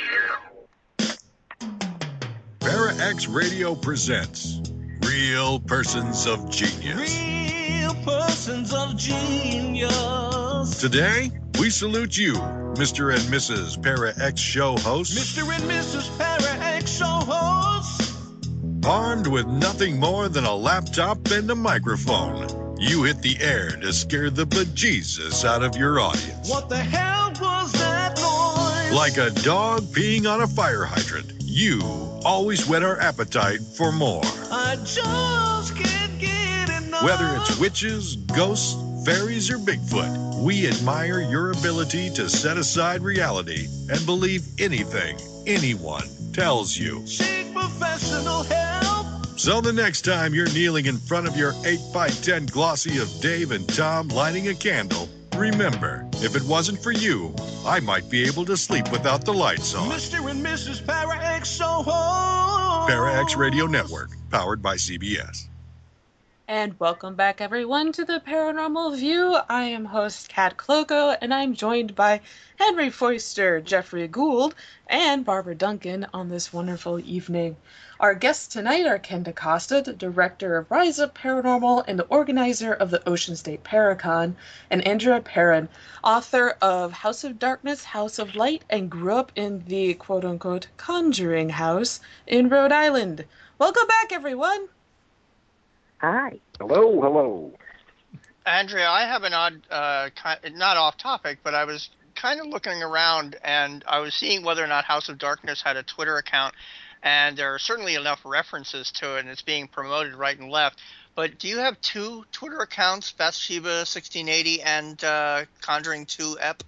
Para-X Radio presents Real Persons of Genius. Persons of genius. Today, we salute you, Mr. and Mrs. Para-X Show hosts. Mr. and Mrs. Para-X Show hosts. Armed with nothing more than a laptop and a microphone, you hit the air to scare the bejesus out of your audience. What the hell was that noise? Like a dog peeing on a fire hydrant, you always whet our appetite for more. I just can't get enough. Whether it's witches, ghosts, fairies, or Bigfoot, we admire your ability to set aside reality and believe anything anyone tells you. Seek professional help. So the next time you're kneeling in front of your 8x10 glossy of Dave and Tom lighting a candle, remember, if it wasn't for you, I might be able to sleep without the lights on. Mr. and Mrs. Para-X Show. Para-X Radio Network, powered by CBS. And welcome back, everyone, to the Paranormal View. I am host Kat Cloco, and I'm joined by Henry Foister, Jeffrey Gould, and Barbara Duncan on this wonderful evening. Our guests tonight are Ken DaCosta, the director of Rise Up Paranormal and the organizer of the Ocean State Paracon, and Andrea Perron, author of House of Darkness, House of Light, and grew up in the quote-unquote Conjuring House in Rhode Island. Welcome back, everyone! Hi. Hello, hello. Andrea, I have an odd, not off topic, but I was kind of looking around and I was seeing whether or not House of Darkness had a Twitter account, and there are certainly enough references to it, and it's being promoted right and left. But do you have two Twitter accounts, Bathsheba 1680 and Conjuring 2 EP?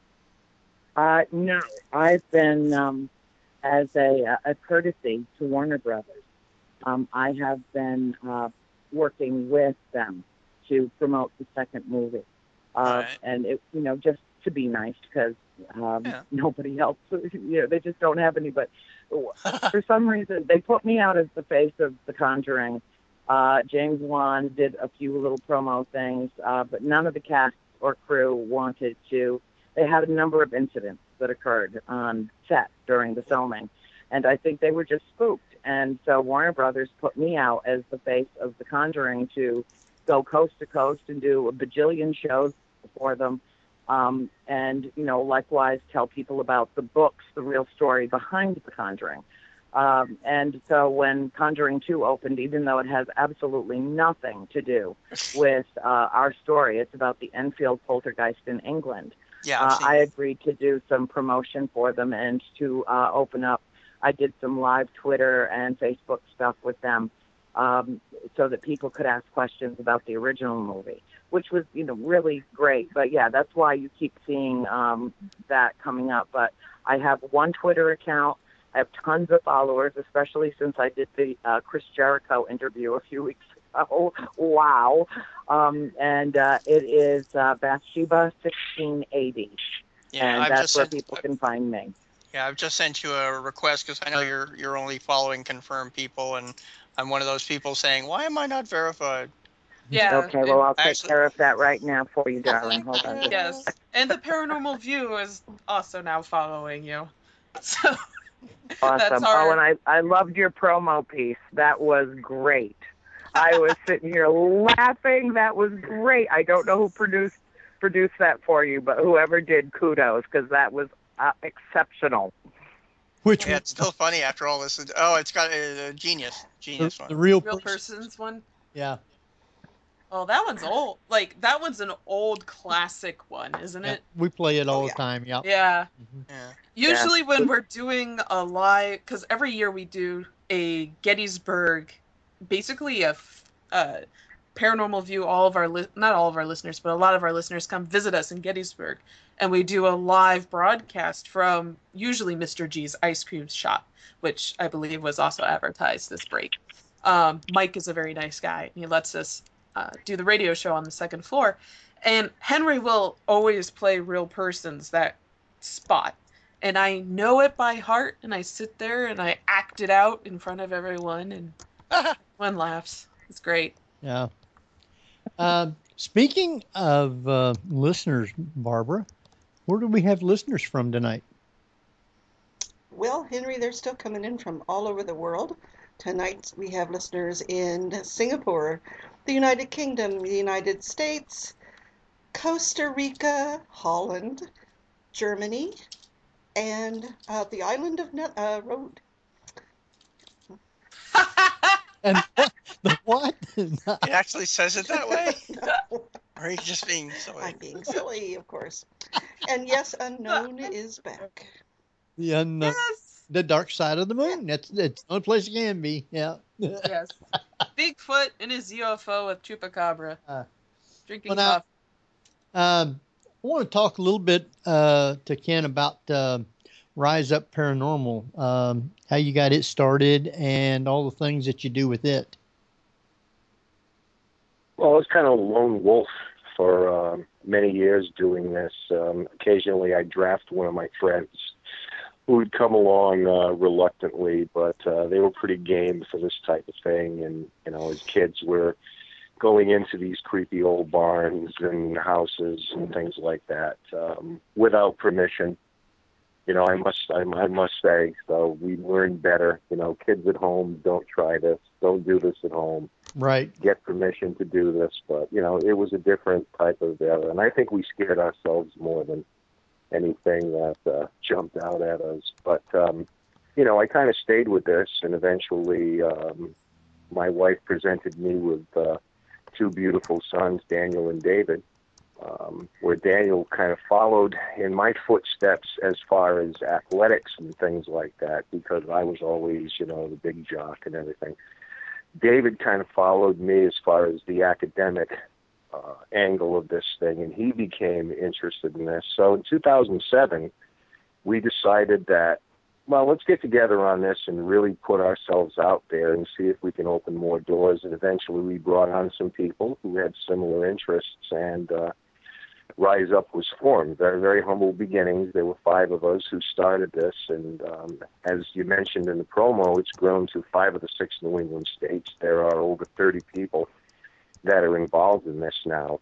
No, I've been, as a courtesy to Warner Brothers, I have been working with them to promote the second movie. Right. And it, just to be nice, because nobody else, they just don't have any, but for some reason they put me out as the face of The Conjuring. James Wan did a few little promo things, but none of the cast or crew wanted to. They had a number of incidents that occurred on set during the filming, and I think they were just spooked. And so Warner Brothers put me out as the face of The Conjuring to go coast to coast and do a bajillion shows for them. And, likewise tell people about the books, the real story behind The Conjuring. And so when Conjuring 2 opened, even though it has absolutely nothing to do with our story, it's about the Enfield poltergeist in England. Yeah, I agreed to do some promotion for them and to open up. I did some live Twitter and Facebook stuff with them so that people could ask questions about the original movie, which was, really great. But, yeah, that's why you keep seeing that coming up. But I have one Twitter account. I have tons of followers, especially since I did the Chris Jericho interview a few weeks ago. Wow. And it is Bathsheba 1680. Yeah, and that's where people can find me. Yeah, I've just sent you a request because I know you're only following confirmed people, and I'm one of those people saying, why am I not verified? Yeah. Okay, well, I'll take care of that right now for you, darling. Hold on. Yes, and the Paranormal View is also now following you. So Awesome. And I loved your promo piece. That was great. I was sitting here laughing. That was great. I don't know who produced that for you, but whoever did, kudos, because that was exceptional. It's still funny after all this. Oh, it's got a genius one. The real person's one. Yeah. Oh, that one's old. Like that one's an old classic one, isn't it? We play it all the time. Yep. Yeah. Yeah. Usually when we're doing a live, because every year we do a Gettysburg, basically a Paranormal View. All of our not all of our listeners, but a lot of our listeners come visit us in Gettysburg, and we do a live broadcast from usually Mr. G's ice cream shop, which I believe was also advertised this break. Mike is a very nice guy, and he lets us do the radio show on the second floor. And Henry will always play real persons that spot. And I know it by heart, and I sit there and I act it out in front of everyone, and everyone laughs. It's great. Yeah. Speaking of listeners, Barbara, where do we have listeners from tonight? Well, Henry, they're still coming in from all over the world. Tonight we have listeners in Singapore, the United Kingdom, the United States, Costa Rica, Holland, Germany, and the island of Rhode. And the what? It actually says it that way? No. Or are you just being silly? I'm being silly, of course. And yes, Unknown is back. The unknown, the dark side of the moon. It's the only place it can be. Yeah. Yes. Bigfoot in his UFO with Chupacabra. Drinking Well, now, coffee. I want to talk a little bit to Ken about Rise Up Paranormal, how you got it started, and all the things that you do with it. Well, I was kind of a lone wolf for many years doing this. Occasionally, I'd draft one of my friends who would come along reluctantly, but they were pretty game for this type of thing. And, as kids, we're going into these creepy old barns and houses and things like that without permission. I must say, so we learn better. Kids at home, don't try this. Don't do this at home. Right. Get permission to do this. But, it was a different type of era. And I think we scared ourselves more than anything that jumped out at us. But, I kind of stayed with this. And eventually my wife presented me with two beautiful sons, Daniel and David, where Daniel kind of followed in my footsteps as far as athletics and things like that, because I was always, the big jock and everything. David kind of followed me as far as the academic angle of this thing, and he became interested in this. So in 2007, we decided that, well, let's get together on this and really put ourselves out there and see if we can open more doors. And eventually we brought on some people who had similar interests, and Rise Up was formed. Very, very humble beginnings. There were 5 of us who started this, and as you mentioned in the promo, it's grown to 5 of the 6 New England states. There are over 30 people that are involved in this now.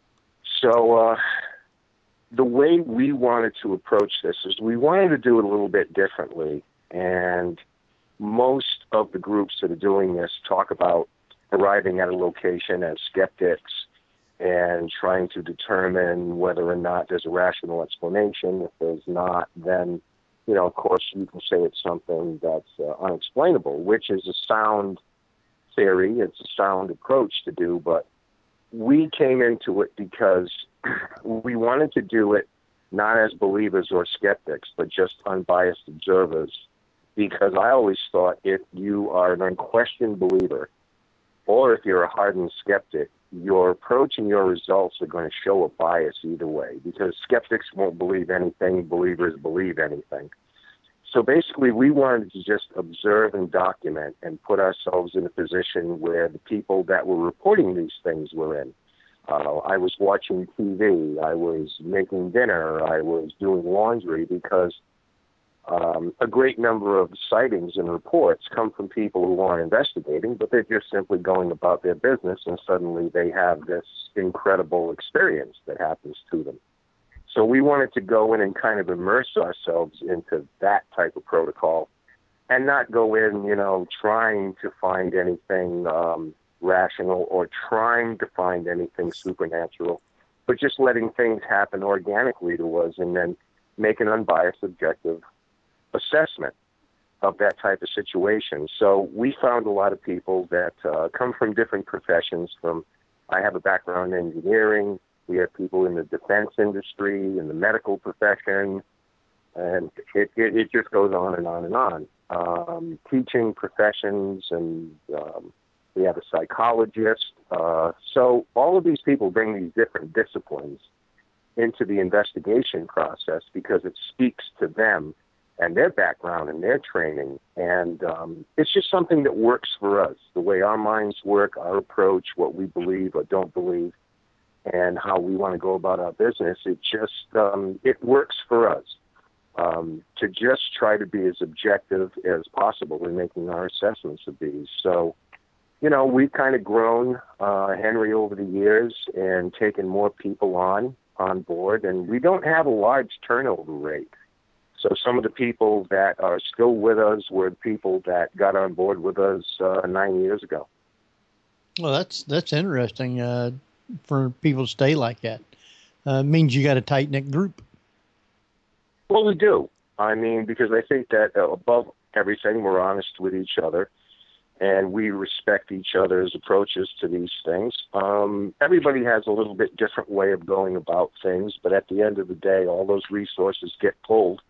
So the way we wanted to approach this is we wanted to do it a little bit differently, and most of the groups that are doing this talk about arriving at a location as skeptics and trying to determine whether or not there's a rational explanation. If there's not, then, of course, you can say it's something that's unexplainable, which is a sound theory. It's a sound approach to do, but we came into it because we wanted to do it not as believers or skeptics, but just unbiased observers, because I always thought if you are an unquestioned believer or if you're a hardened skeptic, your approach and your results are going to show a bias either way, because skeptics won't believe anything, believers believe anything. So basically, we wanted to just observe and document and put ourselves in a position where the people that were reporting these things were in. I was watching TV, I was making dinner, I was doing laundry, because a great number of sightings and reports come from people who aren't investigating, but they're just simply going about their business, and suddenly they have this incredible experience that happens to them. So we wanted to go in and kind of immerse ourselves into that type of protocol and not go in, trying to find anything rational or trying to find anything supernatural, but just letting things happen organically to us and then make an unbiased, objective assessment of that type of situation. So we found a lot of people that come from different professions. I have a background in engineering. We have people in the defense industry, in the medical profession, and it just goes on and on and on. Teaching professions, and we have a psychologist. So all of these people bring these different disciplines into the investigation process because it speaks to them and their background and their training. And it's just something that works for us, the way our minds work, our approach, what we believe or don't believe, and how we want to go about our business. It just, it works for us to just try to be as objective as possible in making our assessments of these. So, we've kind of grown, Henry, over the years and taken more people on board, and we don't have a large turnover rate. So some of the people that are still with us were people that got on board with us 9 years ago. Well, that's interesting for people to stay like that. Means you got a tight-knit group. Well, we do. I mean, because I think that above everything, we're honest with each other, and we respect each other's approaches to these things. Everybody has a little bit different way of going about things, but at the end of the day, all those resources get pulled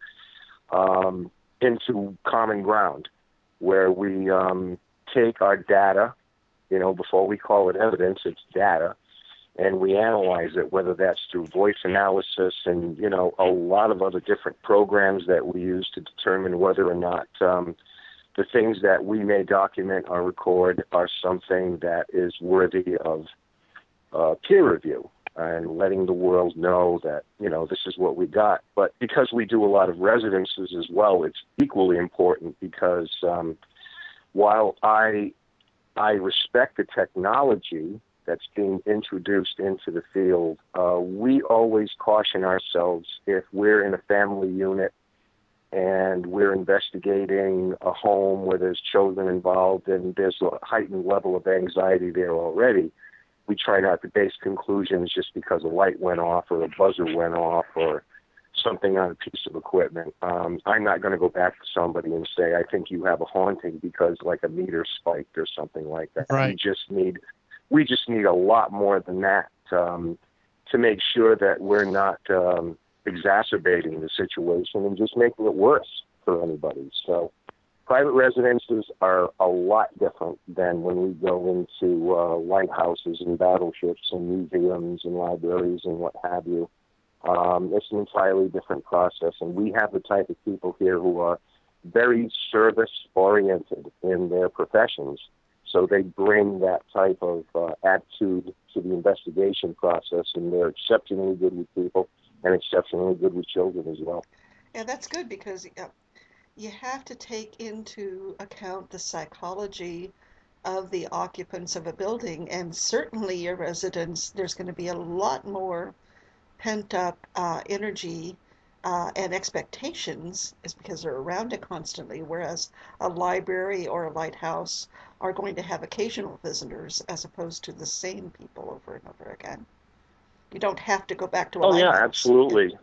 into common ground, where we take our data, before we call it evidence, it's data, and we analyze it, whether that's through voice analysis and, you know, a lot of other different programs that we use to determine whether or not the things that we may document or record are something that is worthy of peer review and letting the world know that, you know, this is what we got. But because we do a lot of residences as well, it's equally important because while I respect the technology that's being introduced into the field, we always caution ourselves if we're in a family unit and we're investigating a home where there's children involved and there's a heightened level of anxiety there already, we try not to base conclusions just because a light went off or a buzzer went off or something on a piece of equipment. I'm not going to go back to somebody and say, I think you have a haunting because like a meter spiked or something like that. Right. We just need a lot more than that to make sure that we're not exacerbating the situation and just making it worse for anybody. So private residences are a lot different than when we go into lighthouses and battleships and museums and libraries and what have you. It's an entirely different process, and we have the type of people here who are very service-oriented in their professions. So they bring that type of attitude to the investigation process, and they're exceptionally good with people and exceptionally good with children as well. Yeah, that's good because you have to take into account the psychology of the occupants of a building, and certainly your residents, there's going to be a lot more pent-up energy and expectations is because they're around it constantly, whereas a library or a lighthouse are going to have occasional visitors as opposed to the same people over and over again. You don't have to go back to a lighthouse. Yeah, absolutely.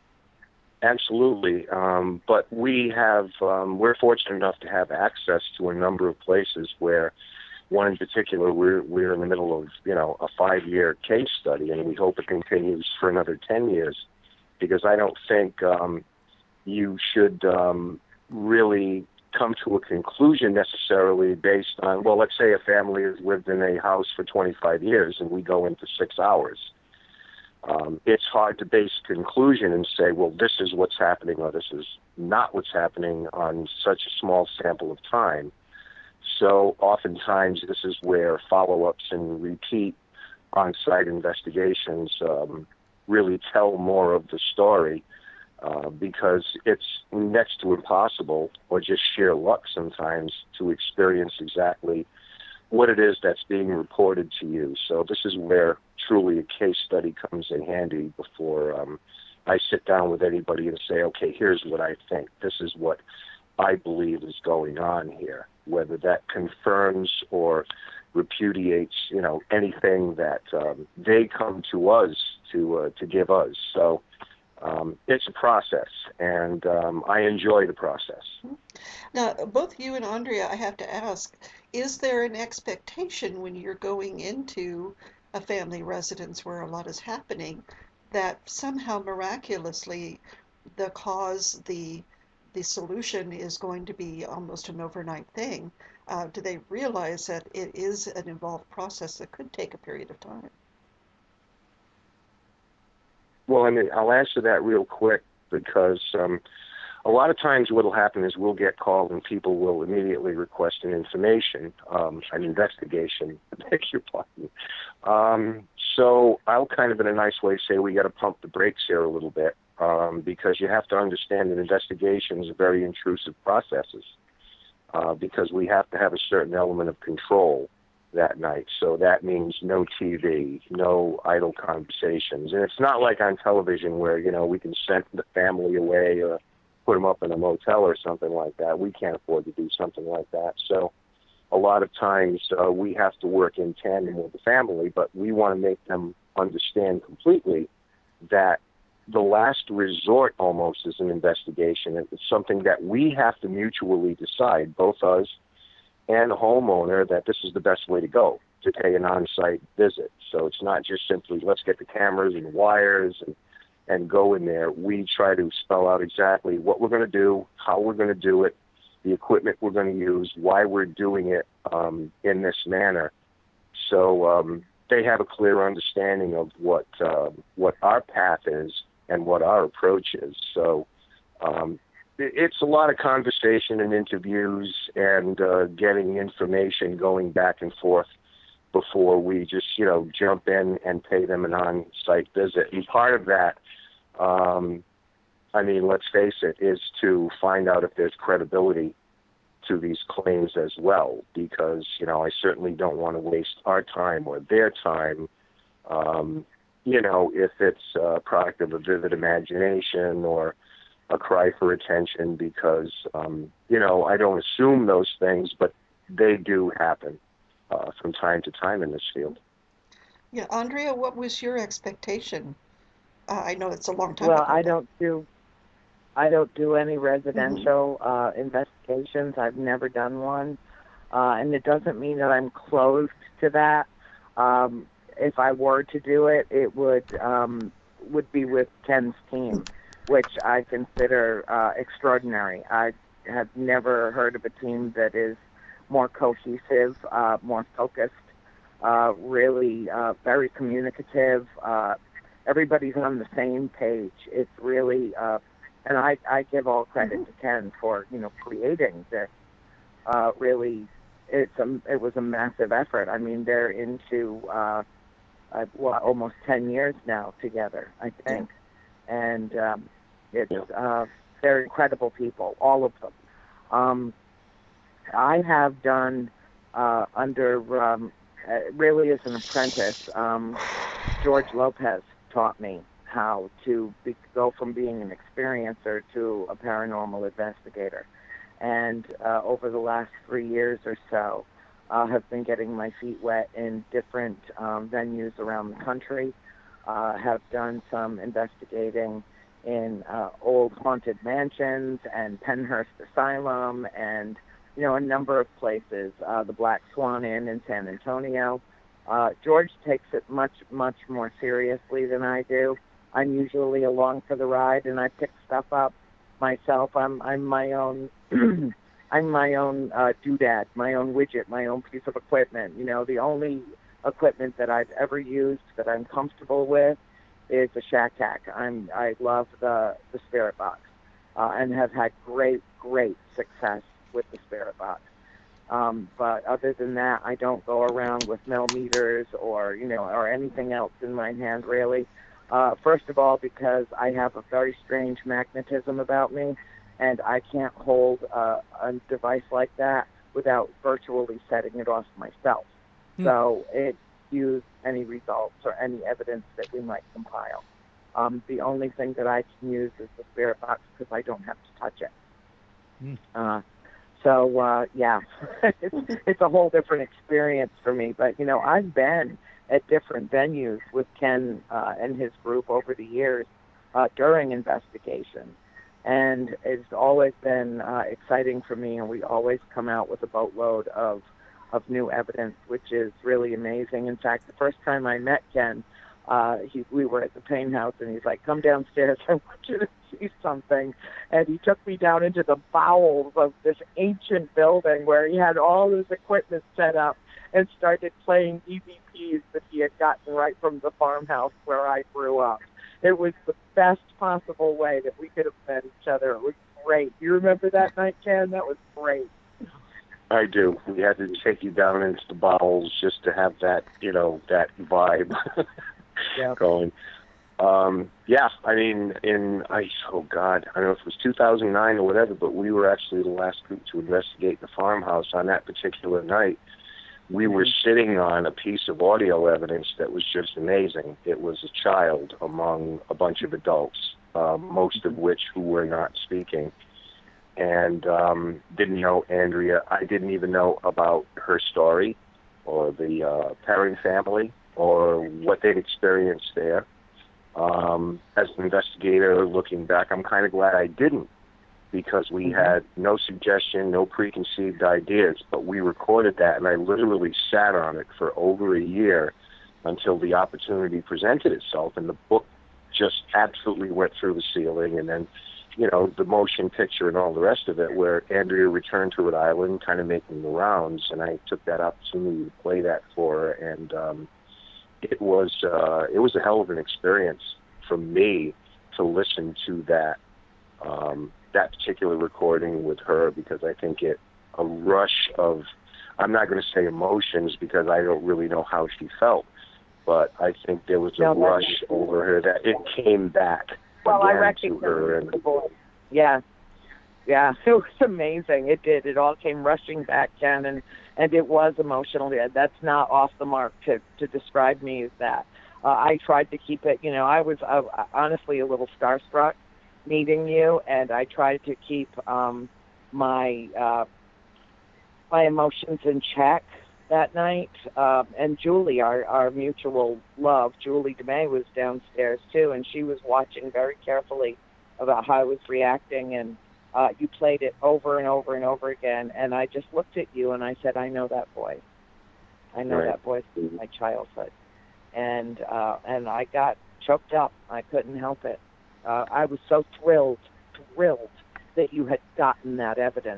Absolutely. But we're fortunate enough to have access to a number of places where, one in particular, we're in the middle of, you know, a 5-year case study, and we hope it continues for another 10 years, because I don't think you should really come to a conclusion necessarily based on, well, let's say a family has lived in a house for 25 years and we go into 6 hours. It's hard to base a conclusion and say, well, this is what's happening or this is not what's happening on such a small sample of time. So oftentimes this is where follow-ups and repeat on-site investigations really tell more of the story because it's next to impossible or just sheer luck sometimes to experience exactly what it is that's being reported to you. So this is where truly a case study comes in handy before I sit down with anybody and say, okay, here's what I think. This is what I believe is going on here, whether that confirms or repudiates, you know, anything that they come to us to give us. So it's a process, and I enjoy the process. Now, both you and Andrea, I have to ask, is there an expectation when you're going into a family residence where a lot is happening that somehow miraculously the cause, the solution is going to be almost an overnight thing? Do they realize that it is an involved process that could take a period of time? Well, I mean, I'll answer that real quick because a lot of times what will happen is we'll get called and people will immediately request an investigation. I beg your pardon. So I'll kind of in a nice way say we got to pump the brakes here a little bit because you have to understand that investigations are very intrusive processes because we have to have a certain element of control that night. So that means no TV, no idle conversations. And it's not like on television where, you know, we can send the family away or put them up in a motel or something like that. We can't afford to do something like that. So a lot of times we have to work in tandem with the family, but we want to make them understand completely that the last resort almost is an investigation. It's something that we have to mutually decide, both us and the homeowner, that this is the best way to go, to pay an on-site visit. So it's not just simply let's get the cameras and wires and go in there. We try to spell out exactly what we're going to do, how we're going to do it, the equipment we're going to use, why we're doing it in this manner. So they have a clear understanding of what our path is and what our approach is. So it's a lot of conversation and interviews and getting information, going back and forth before we just, jump in and pay them an on-site visit. And part of that, let's face it, is to find out if there's credibility to these claims as well, because, I certainly don't want to waste our time or their time, if it's a product of a vivid imagination or a cry for attention, because, I don't assume those things, but they do happen from time to time in this field. Yeah, Andrea, what was your expectation? I know it's a long time Well, ago. I don't do any residential investigations. I've never done one, and it doesn't mean that I'm closed to that. If I were to do it, it would be with Ken's team, which I consider extraordinary. I have never heard of a team that is more cohesive, more focused, really very communicative. Everybody's on the same page. It's really, and I give all credit to Ken for creating this. Really, it was a massive effort. I mean, they're into almost 10 years now together, I think, and they're incredible people, all of them. I have done under really as an apprentice. George Lopez taught me how to go from being an experiencer to a paranormal investigator, and over the last 3 years or so, have been getting my feet wet in different venues around the country. Have done some investigating in old haunted mansions and Penhurst Asylum and a number of places, the Black Swan Inn in San Antonio. George takes it much, much more seriously than I do. I'm usually along for the ride, and I pick stuff up myself. I'm my own I'm my own doodad, my own widget, my own piece of equipment. The only equipment that I've ever used that I'm comfortable with is a Shack Tack. I love the Spirit Box and have had great success with the Spirit Box. But other than that, I don't go around with millimeters or anything else in my hand, really. First of all, because I have a very strange magnetism about me, and I can't hold a device like that without virtually setting it off myself. So it use any results or any evidence that we might compile. The only thing that I can use is the Spirit Box because I don't have to touch it. It's a whole different experience for me. But, I've been at different venues with Ken and his group over the years during investigations. And it's always been exciting for me, and we always come out with a boatload of new evidence, which is really amazing. In fact, the first time I met Ken, we were at the Payne House, and he's like, "Come downstairs, I want you to see something." And he took me down into the bowels of this ancient building where he had all his equipment set up and started playing EVPs that he had gotten right from the farmhouse where I grew up. It was the best possible way that we could have met each other. It was great. You remember that night, Ken? That was great. I do. We had to take you down into the bowels just to have that, that vibe going. I don't know if it was 2009 or whatever, but we were actually the last group to investigate the farmhouse on that particular night. We were sitting on a piece of audio evidence that was just amazing. It was a child among a bunch of adults, most of which who were not speaking, and didn't know Andrea. I didn't even know about her story or the Perrin family or what they'd experienced there. As an investigator, looking back, I'm kind of glad I didn't, because we had no suggestion, no preconceived ideas, but we recorded that, and I literally sat on it for over a year until the opportunity presented itself, and the book just absolutely went through the ceiling, and then, the motion picture and all the rest of it, where Andrea returned to Rhode Island, kind of making the rounds, and I took that opportunity to play that for her, and it was a hell of an experience for me to listen to that particular recording with her, because I think a rush of, I'm not going to say emotions because I don't really know how she felt, but I think there was a rush over her that it came back I again recognized to her. And the voice. Yeah, it was amazing. It did. It all came rushing back, Ken, and it was emotional. That's not off the mark to describe me as that. I tried to keep it, I was honestly a little starstruck meeting you, and I tried to keep my emotions in check that night. And Julie, our mutual love, Julie DeMay, was downstairs too, and she was watching very carefully about how I was reacting, and you played it over and over and over again, and I just looked at you and I said, I know that voice. I know that voice from my childhood. And I got choked up. I couldn't help it. I was so thrilled that you had gotten that evidence.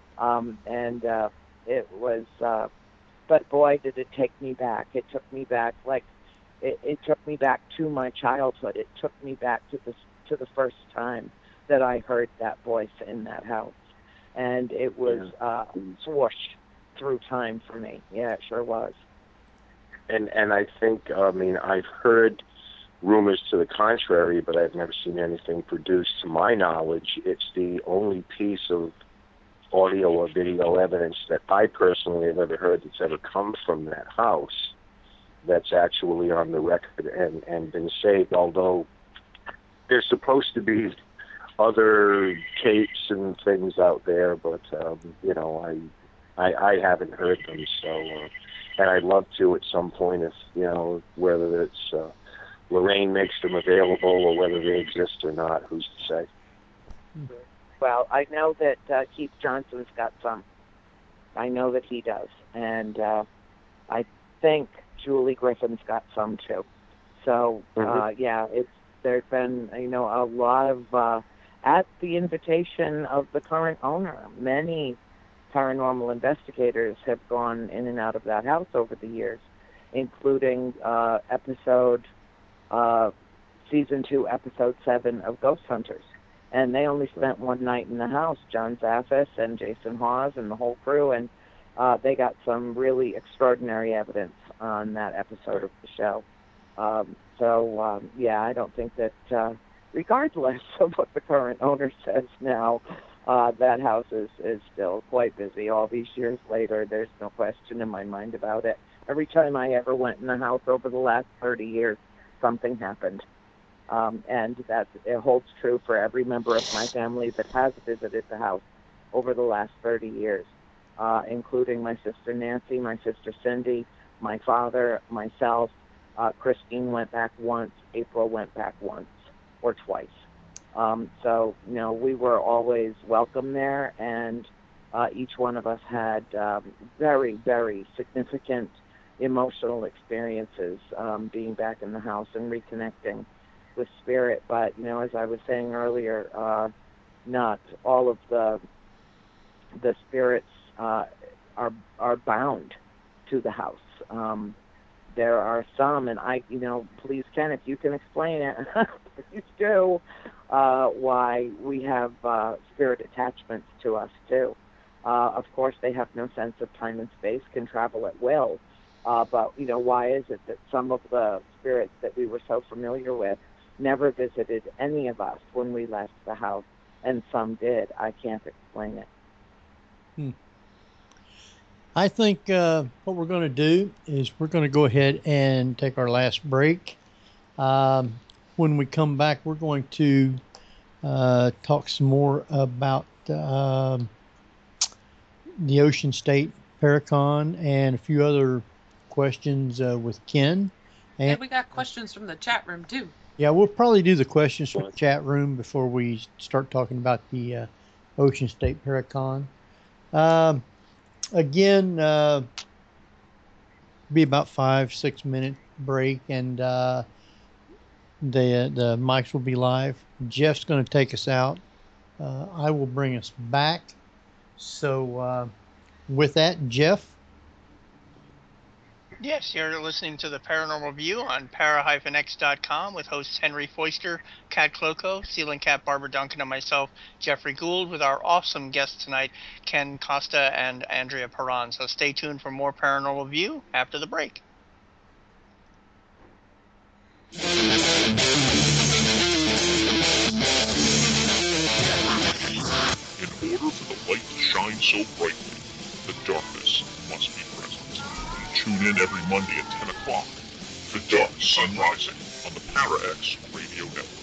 It was, but boy, did it take me back. It took me back, it took me back to my childhood. It took me back to the first time that I heard that voice in that house. And it was swoosh through time for me. Yeah, it sure was. And I think, I've heard rumors to the contrary, but I've never seen anything produced. To my knowledge, it's the only piece of audio or video evidence that I personally have ever heard that's ever come from that house that's actually on the record and been saved, although there's supposed to be other tapes and things out there, but, I haven't heard them, so... and I'd love to at some point if, whether it's Lorraine makes them available or whether they exist or not, who's to say? Well, I know that Keith Johnson's got some. I know that he does. And I think Julie Griffin's got some too. So, there's been, a lot of, at the invitation of the current owner, many paranormal investigators have gone in and out of that house over the years, including season 2, episode 7 of Ghost Hunters. And they only spent one night in the house, John Zaffis and Jason Hawes and the whole crew, and they got some really extraordinary evidence on that episode of the show. I don't think that, regardless of what the current owner says now, that house is still quite busy. All these years later, there's no question in my mind about it. Every time I ever went in the house over the last 30 years, something happened. And it holds true for every member of my family that has visited the house over the last 30 years, including my sister Nancy, my sister Cindy, my father, myself. Christine went back once. April went back once or twice. We were always welcome there, and each one of us had very, very significant emotional experiences being back in the house and reconnecting with spirit. But, as I was saying earlier, not all of the spirits are bound to the house. There are some, and please, Ken, if you can explain it, please do, why we have spirit attachments to us, too. Of course, they have no sense of time and space, can travel at will, but, why is it that some of the spirits that we were so familiar with never visited any of us when we left the house, and some did? I can't explain it. I think what we're going to do is we're going to go ahead and take our last break. When we come back, we're going to talk some more about the Ocean State Paracon and a few other questions with Ken. And we got questions from the chat room, too. Yeah, we'll probably do the questions from the chat room before we start talking about the Ocean State Paracon. Again, be about 5-6 minute break, and the mics will be live. Jeff's going to take us out. I will bring us back. So with that, Jeff. Yes, you're listening to the Paranormal View on para-x.com with hosts Henry Foister, Kat Cloco, Ceiling Cat Barbara Duncan, and myself, Jeffrey Gould, with our awesome guests tonight, Ken Costa and Andrea Perron. So stay tuned for more Paranormal View after the break. In order for the light to shine so brightly, the darkness must be present. Tune in every Monday at 10 o'clock to Dark Sun Rising on the Para-X Radio Network.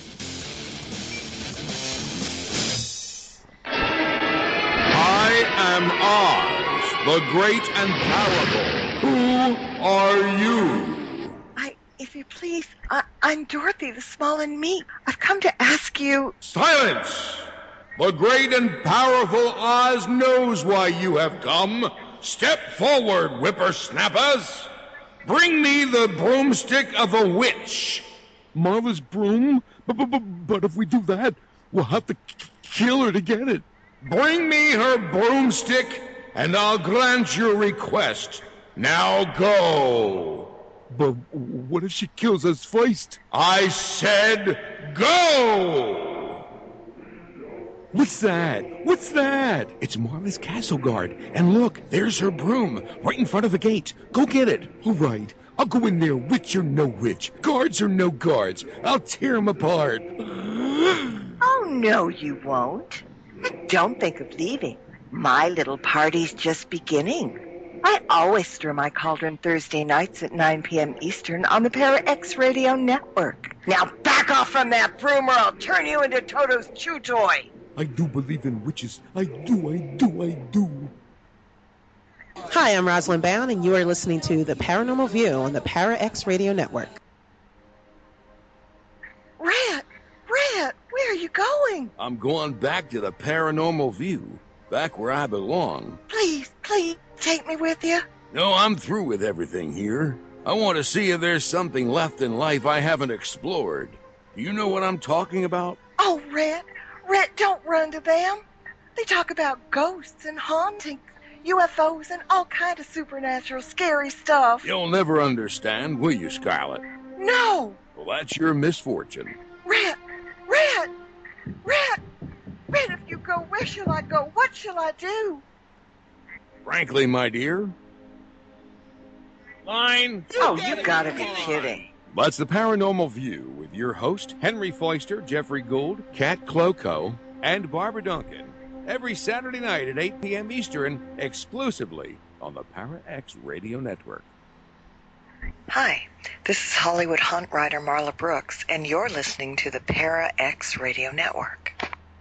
I am Oz, the great and powerful. Who are you? If you please, I'm Dorothy, the small and meek. I've come to ask you... Silence! The great and powerful Oz knows why you have come. Step forward, whippersnappers. Bring me the broomstick of a witch. Marla's broom? But if we do that, we'll have to kill her to get it. Bring me her broomstick, and I'll grant your request. Now go. But what if she kills us first? I said go! What's that? What's that? It's Marla's castle guard. And look, there's her broom, right in front of the gate. Go get it. All right. I'll go in there, witch or no witch, guards or no guards. I'll tear them apart. Oh, no, you won't. Don't think of leaving. My little party's just beginning. I always stir my cauldron Thursday nights at 9 p.m. Eastern on the Para-X Radio Network. Now back off from that broom or I'll turn you into Toto's chew toy. I do believe in witches. I do. Hi, I'm Rosalind Bound, and you are listening to The Paranormal View on the Para-X Radio Network. Rat, where are you going? I'm going back to the Paranormal View, back where I belong. Please, take me with you. No, I'm through with everything here. I want to see if there's something left in life I haven't explored. Do you know what I'm talking about? Oh, Rat, don't run to them. They talk about ghosts and hauntings, UFOs, and all kind of supernatural scary stuff. You'll never understand, will you, Scarlet? No! Well, that's your misfortune. Rat, if you go, where shall I go? What shall I do? Frankly, my dear. Fine. Oh, you gotta be kidding. That's the Paranormal View with your host, Henry Foister, Jeffrey Gould, Kat Cloco, and Barbara Duncan. Every Saturday night at 8 p.m. Eastern, exclusively on the Para-X Radio Network. Hi, this is Hollywood Haunt writer Marla Brooks, and you're listening to the Para-X Radio Network.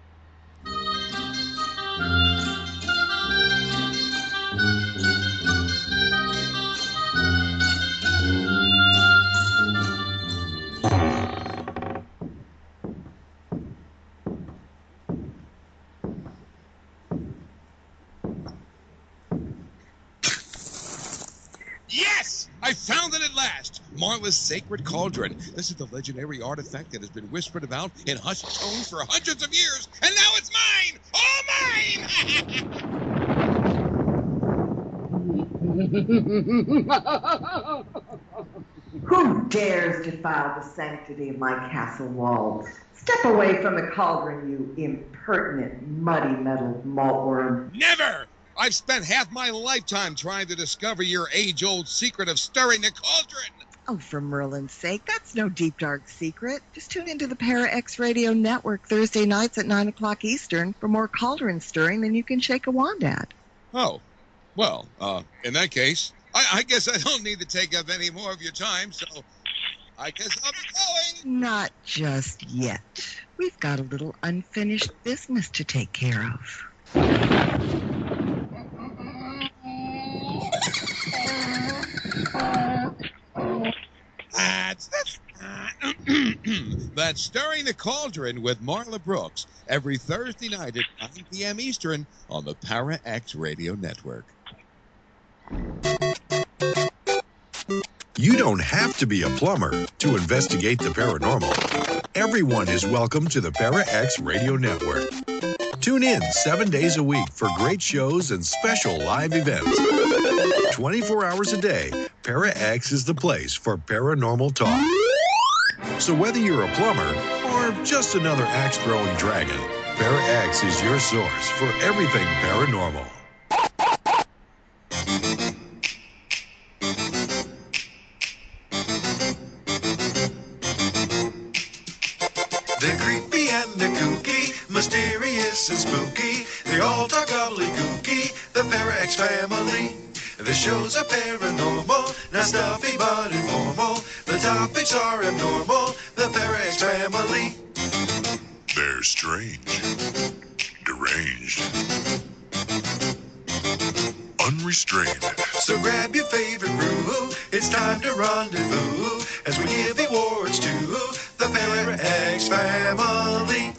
Yes! I found it at last! Marla's sacred cauldron. This is the legendary artifact that has been whispered about in hushed tones for hundreds of years, and now it's mine! All mine! Who dares defile the sanctity of my castle walls? Step away from the cauldron, you impertinent, muddy-metaled maltworm. Never! I've spent half my lifetime trying to discover your age-old secret of stirring the cauldron. Oh, for Merlin's sake, that's no deep, dark secret. Just tune into the Para-X Radio Network Thursday nights at 9 o'clock Eastern for more cauldron stirring than you can shake a wand at. Oh, well, in that case, I guess I don't need to take up any more of your time, so I guess I'll be going. Not just yet. We've got a little unfinished business to take care of. That's Stirring the Cauldron with Marla Brooks every Thursday night at 9 p.m. Eastern on the Para-X Radio Network. You don't have to be a plumber to investigate the paranormal. Everyone is welcome to the Para-X Radio Network. Tune in 7 days a week for great shows and special live events. 24 hours a day, ParaX is the place for paranormal talk. So whether you're a plumber or just another axe-throwing dragon, ParaX is your source for everything paranormal. They're creepy and they're kooky, mysterious and spooky. They all talk gobbledygooky, the ParaX family. The shows are paranormal, not stuffy but informal. The topics are abnormal, the ParaX family. They're strange, deranged, unrestrained. So grab your favorite brew, it's time to rendezvous as we give awards to the ParaX family.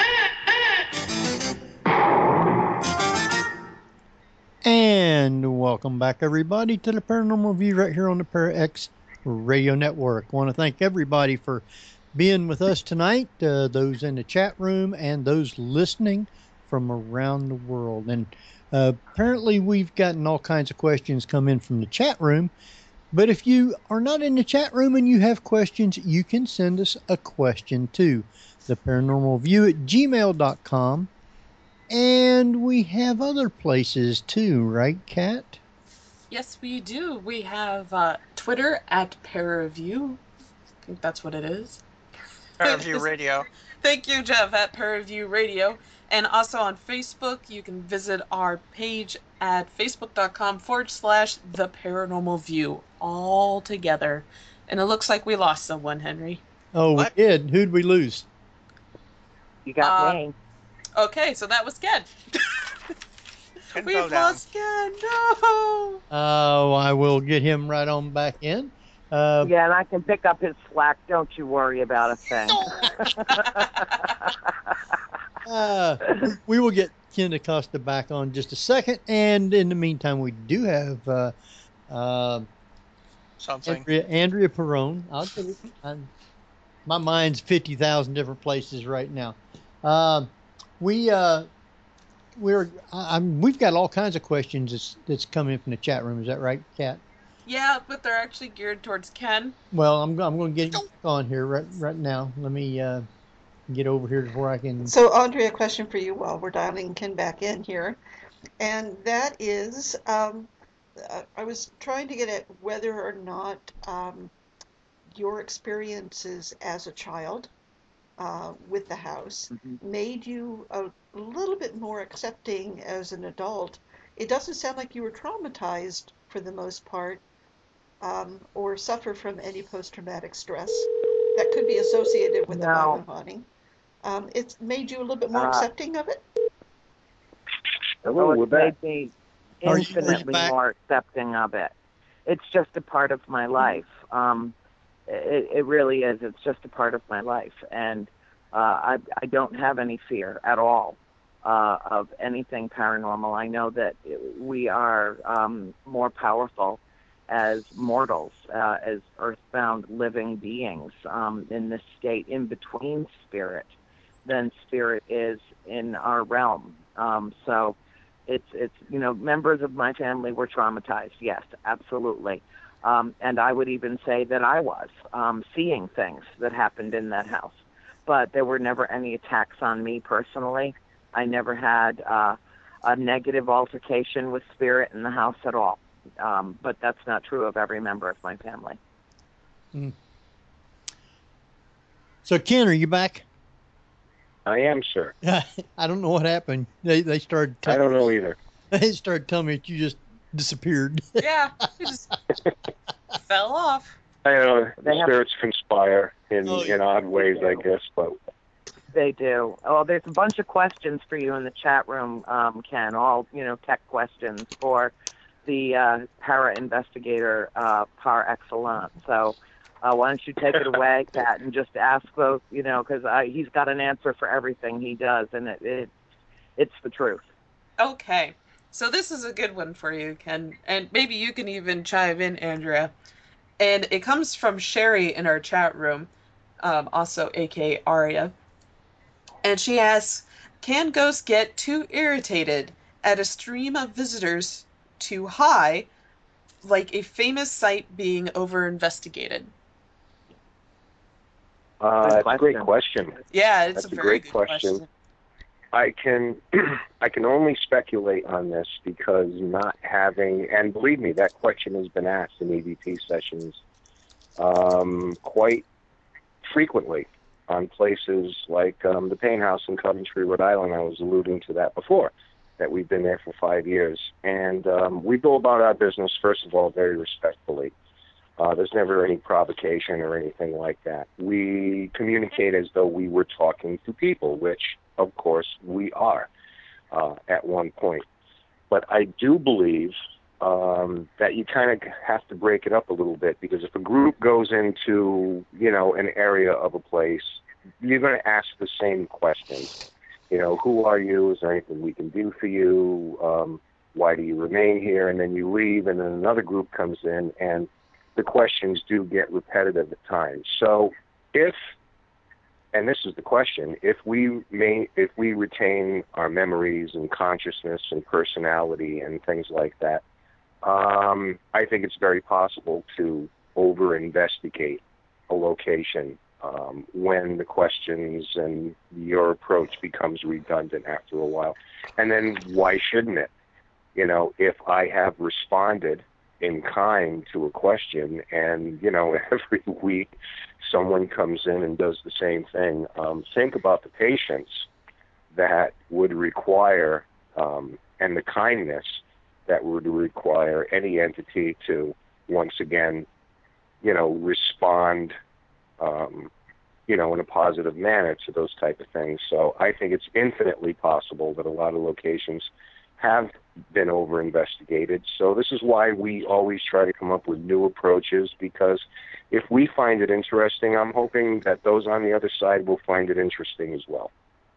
And welcome back, everybody, to the Paranormal View right here on the ParaX Radio Network. I want to thank everybody for being with us tonight, those in the chat room and those listening from around the world. And apparently we've gotten all kinds of questions come in from the chat room. But if you are not in the chat room and you have questions, you can send us a question to theparanormalview@gmail.com. And we have other places too, right, Kat? Yes, we do. We have Twitter @ParaView. I think that's what it is. ParaView Radio. Thank you, Jeff, @ParaView Radio. And also on Facebook, you can visit our page at facebook.com/The Paranormal View, all together. And it looks like we lost someone, Henry. Oh, we did. Who'd we lose? You got me. Okay, so that was Ken. We've lost Ken. No. Oh, I will get him right on back in. Yeah, and I can pick up his slack. Don't you worry about a thing. We will get Ken DaCosta back on just a second. And in the meantime, we do have something. Andrea Perrone. I'll get it. My mind's 50,000 different places right now. We've got all kinds of questions that's coming in from the chat room. Is that right, Kat? Yeah, but they're actually geared towards Ken. Well, I'm going to get on here right now. Let me get over here before I can. So, Andrea, a question for you while we're dialing Ken back in here, and that is, I was trying to get at whether or not your experiences as a child with the house made you a little bit more accepting as an adult. It doesn't sound like you were traumatized for the most part, or suffer from any post-traumatic stress that could be associated with the Bible haunting. It's made you a little bit more accepting of it? Well, it made me infinitely more accepting of it. It's just a part of my life. It really is. It's just a part of my life. And I don't have any fear at all of anything paranormal. I know that we are more powerful as mortals, as earthbound living beings in this state in between spirit than spirit is in our realm. So it's members of my family were traumatized. Yes, absolutely. And I would even say that I was seeing things that happened in that house. But there were never any attacks on me personally. I never had a negative altercation with spirit in the house at all. But that's not true of every member of my family. So, Ken, are you back? I am, sir. I don't know what happened. They started. I don't know either. They started telling me that you just disappeared. Yeah, you just fell off. I know spirits conspire in odd ways, I guess, but they do. Oh, there's a bunch of questions for you in the chat room, Ken. All tech questions for the para investigator par excellence. So why don't you take it away, Pat, and just ask those, because he's got an answer for everything he does, and it's the truth. Okay. So this is a good one for you, Ken, and maybe you can even chime in, Andrea. And it comes from Sherry in our chat room, also aka Aria. And she asks, can ghosts get too irritated at a stream of visitors too high like a famous site being over-investigated? That's a great question. Yeah, it's That's a very great good question. I can only speculate on this because not having, and believe me, that question has been asked in EVP sessions quite frequently on places like the Payne House in Coventry, Rhode Island. I was alluding to that before, that we've been there for 5 years. And we go about our business, first of all, very respectfully. There's never any provocation or anything like that. We communicate as though we were talking to people, which, of course, we are at one point. But I do believe that you kind of have to break it up a little bit, because if a group goes into, an area of a place, you're going to ask the same questions. Who are you? Is there anything we can do for you? Why do you remain here? And then you leave, and then another group comes in, and the questions do get repetitive at times. So and this is the question, if we retain our memories and consciousness and personality and things like that, I think it's very possible to over-investigate a location when the questions and your approach becomes redundant after a while. And then why shouldn't it? If I have responded in kind to a question, and every week someone comes in and does the same thing, think about the patience that would require and the kindness that would require any entity to once again respond in a positive manner to those type of things. So I think it's infinitely possible that a lot of locations have been over-investigated. So this is why we always try to come up with new approaches, because if we find it interesting, I'm hoping that those on the other side will find it interesting as well.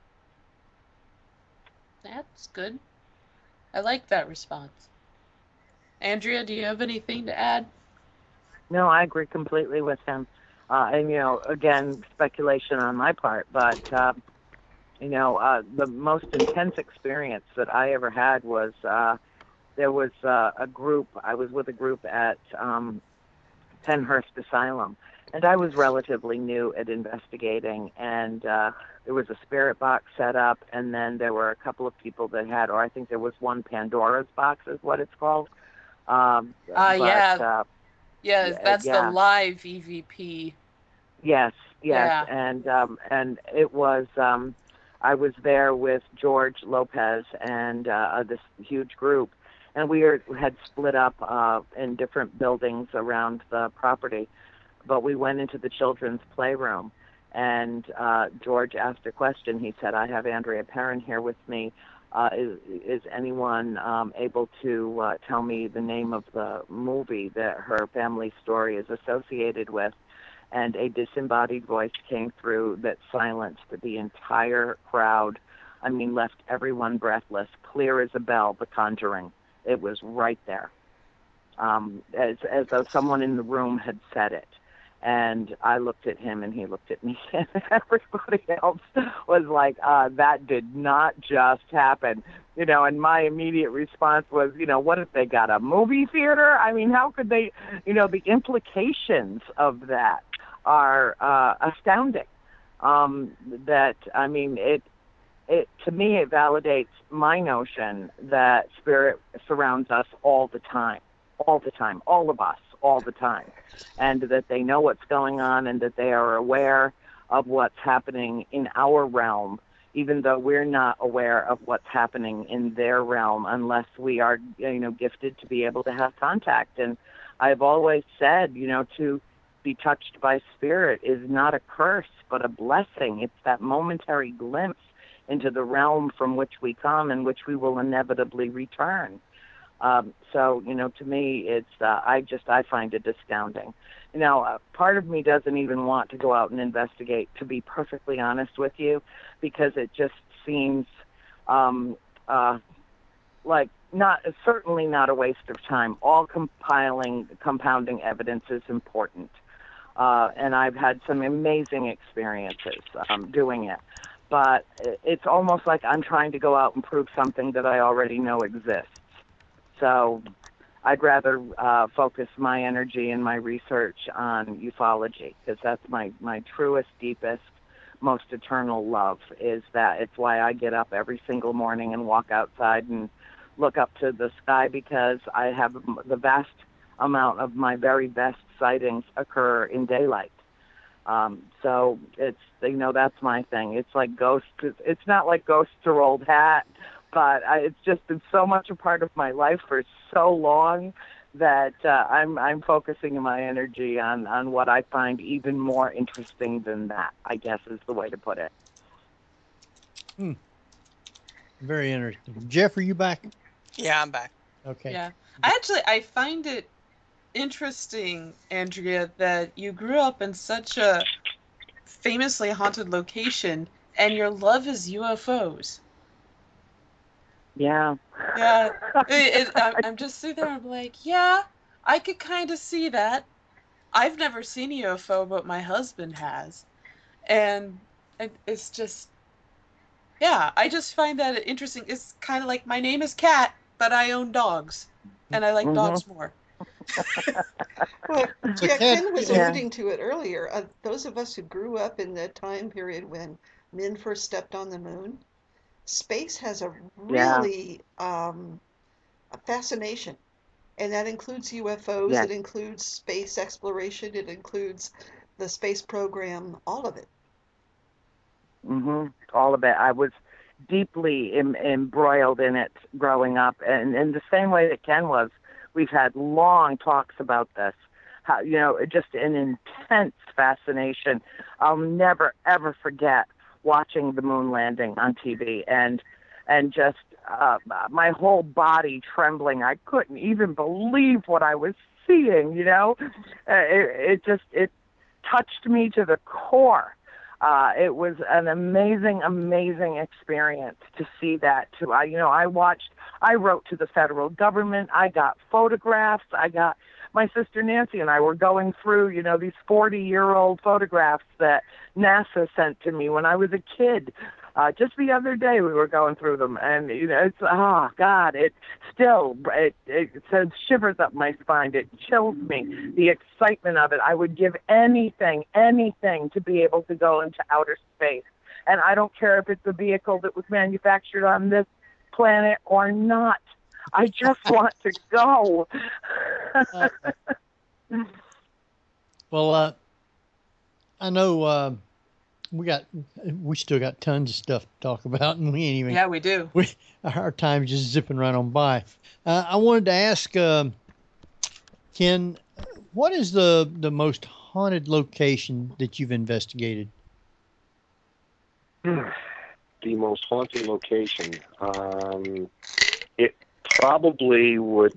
That's good. I like that response. Andrea, do you have anything to add? No, I agree completely with him. And, again, speculation on my part, but the most intense experience that I ever had was there was a group. I was with a group at Penhurst Asylum, and I was relatively new at investigating, and there was a spirit box set up, and then there were a couple of people that had, or I think there was one Pandora's box is what it's called. Yeah, that's the live EVP. Yes, Yeah. and it was. I was there with George Lopez and this huge group, and we had split up in different buildings around the property, but we went into the children's playroom, and George asked a question. He said, "I have Andrea Perron here with me. Is anyone able to tell me the name of the movie that her family story is associated with?" And a disembodied voice came through that silenced the entire crowd. I mean, left everyone breathless, clear as a bell, The Conjuring. It was right there, as though someone in the room had said it. And I looked at him, and he looked at me, and everybody else was like, that did not just happen. And my immediate response was, what if they got a movie theater? I mean, how could they, the implications of that are astounding. To me, it validates my notion that spirit surrounds us all the time, all of us, all the time, and that they know what's going on, and that they are aware of what's happening in our realm, even though we're not aware of what's happening in their realm, unless we are, gifted to be able to have contact. And I've always said, to be touched by spirit is not a curse, but a blessing. It's that momentary glimpse into the realm from which we come and which we will inevitably return. So, to me, it's I find it astounding. Part of me doesn't even want to go out and investigate, to be perfectly honest with you, because it just seems like certainly not a waste of time. All compounding evidence is important. And I've had some amazing experiences doing it. But it's almost like I'm trying to go out and prove something that I already know exists. So I'd rather focus my energy and my research on ufology, because that's my truest, deepest, most eternal love. Is that it's why I get up every single morning and walk outside and look up to the sky, because I have the vast amount of my very best sightings occur in daylight. So it's, that's my thing. It's like ghosts. It's not like ghosts or old hat, but it's just been so much a part of my life for so long that I'm focusing my energy on what I find even more interesting than that, I guess is the way to put it. Very interesting. Jeff, are you back? Yeah, I'm back. Okay. Yeah. I find it interesting, Andrea, that you grew up in such a famously haunted location and your love is UFOs. Yeah. Yeah. I'm just sitting there, I'm like, yeah, I could kind of see that. I've never seen a UFO, but my husband has. And it's just, yeah, I just find that interesting. It's kind of like my name is Kat, but I own dogs. And I like dogs more. Well, yeah, Ken was alluding to it earlier. Those of us who grew up in the time period when men first stepped on the moon, space has a really a fascination, and that includes UFOs. Yes. It includes space exploration. It includes the space program. All of it. All of it. I was deeply embroiled in it growing up, and in the same way that Ken was. We've had long talks about this, how, just an intense fascination. I'll never, ever forget watching the moon landing on TV and just my whole body trembling. I couldn't even believe what I was seeing, It touched me to the core. It was an amazing, amazing experience to see that. I wrote to the federal government. I got photographs. My sister Nancy and I were going through, these 40-year-old photographs that NASA sent to me when I was a kid. Just the other day we were going through them, and it's God, it sends shivers up my spine. It chills me. The excitement of it. I would give anything to be able to go into outer space, and I don't care if it's a vehicle that was manufactured on this planet or not. I just want to go. Well, I know. We still got tons of stuff to talk about, and we ain't even. Yeah, we do. Our time's just zipping right on by. I wanted to ask Ken, what is the most haunted location that you've investigated? The most haunted location. It probably would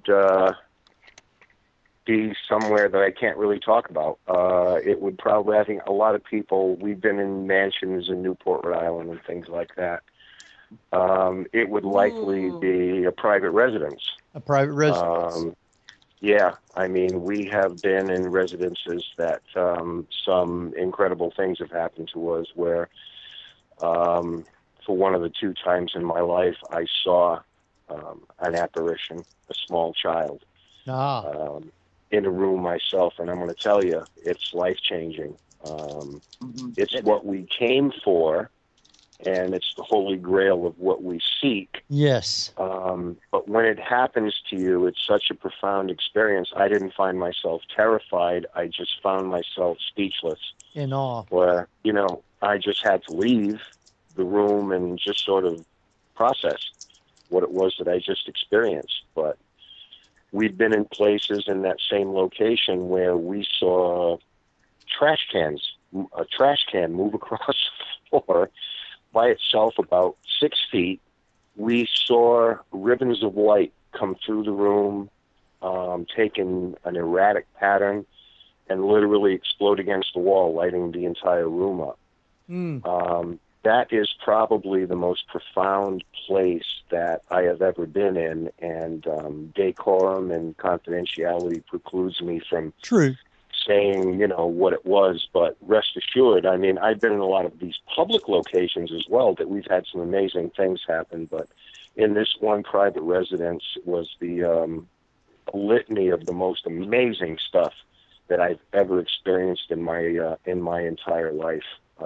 be somewhere that I can't really talk about. It would probably, I think a lot of people, we've been in mansions in Newport, Rhode Island and things like that. It would likely be a private residence. A private residence? Yeah. I mean, we have been in residences that some incredible things have happened to us where for one of the 2 times in my life, I saw an apparition, a small child. In a room myself, and I'm going to tell you, it's life-changing. It's what we came for, and it's the holy grail of what we seek. Yes. But when it happens to you, it's such a profound experience. I didn't find myself terrified. I just found myself speechless. In awe. Where, I just had to leave the room and just sort of process what it was that I just experienced. But we've been in places in that same location where we saw a trash can move across the floor by itself about 6 feet. We saw ribbons of light come through the room, taking an erratic pattern, and literally explode against the wall, lighting the entire room up. That is probably the most profound place that I have ever been in, and decorum and confidentiality precludes me from saying, what it was. But rest assured, I mean, I've been in a lot of these public locations as well that we've had some amazing things happen. But in this one private residence was the a litany of the most amazing stuff that I've ever experienced in my entire life.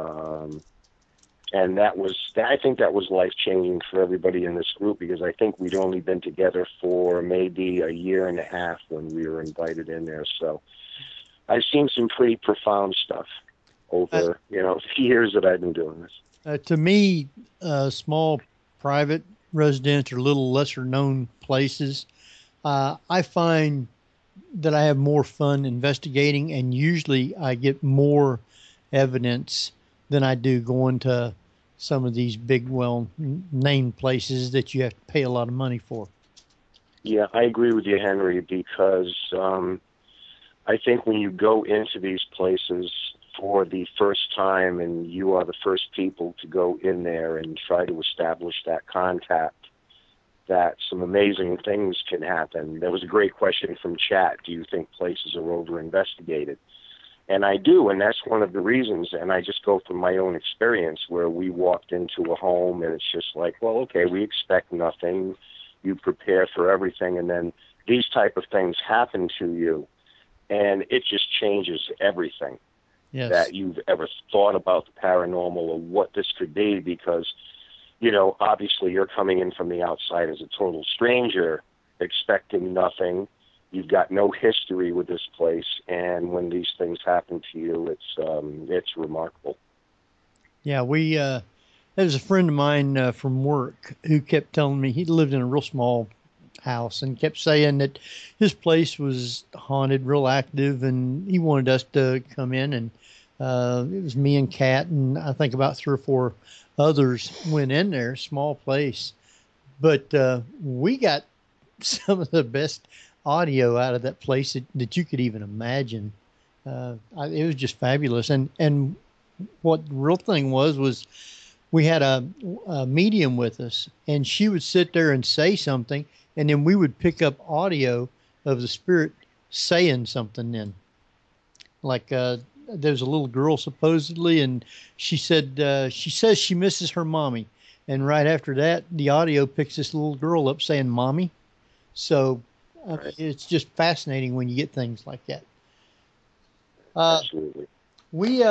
And I think that was life-changing for everybody in this group, because I think we'd only been together for maybe a year and a half when we were invited in there. So I've seen some pretty profound stuff over, the years that I've been doing this. To me, small private residence or little lesser-known places, I find that I have more fun investigating, and usually I get more evidence than I do going to some of these big, well-named places that you have to pay a lot of money for. Yeah, I agree with you, Henry, because I think when you go into these places for the first time and you are the first people to go in there and try to establish that contact, that some amazing things can happen. There was a great question from chat. Do you think places are over-investigated? And I do, and that's one of the reasons. And I just go from my own experience where we walked into a home and it's just like, well, okay, we expect nothing. You prepare for everything, and then these type of things happen to you, and it just changes everything that you've ever thought about the paranormal or what this could be, because obviously you're coming in from the outside as a total stranger, expecting nothing. You've got no history with this place, and when these things happen to you, it's remarkable. Yeah, there was a friend of mine from work who kept telling me he lived in a real small house and kept saying that his place was haunted, real active, and he wanted us to come in. And it was me and Kat, and I think about 3 or 4 others went in there, small place. But we got some of the best audio out of that place that you could even imagine. It was just fabulous. And what the real thing was we had a medium with us, and she would sit there and say something, and then we would pick up audio of the spirit saying something then. Like there's a little girl supposedly, and she said she says she misses her mommy. And right after that, the audio picks this little girl up saying mommy. So it's just fascinating when you get things like that. Absolutely. We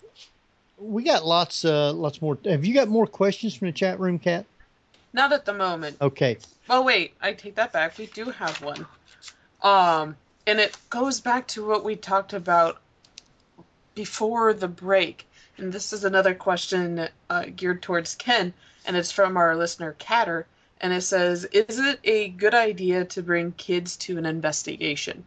got lots more. Have you got more questions from the chat room, Kat? Not at the moment. Okay. Oh wait, I take that back. We do have one. And it goes back to what we talked about before the break. And this is another question geared towards Ken, and it's from our listener Catter. And it says, is it a good idea to bring kids to an investigation?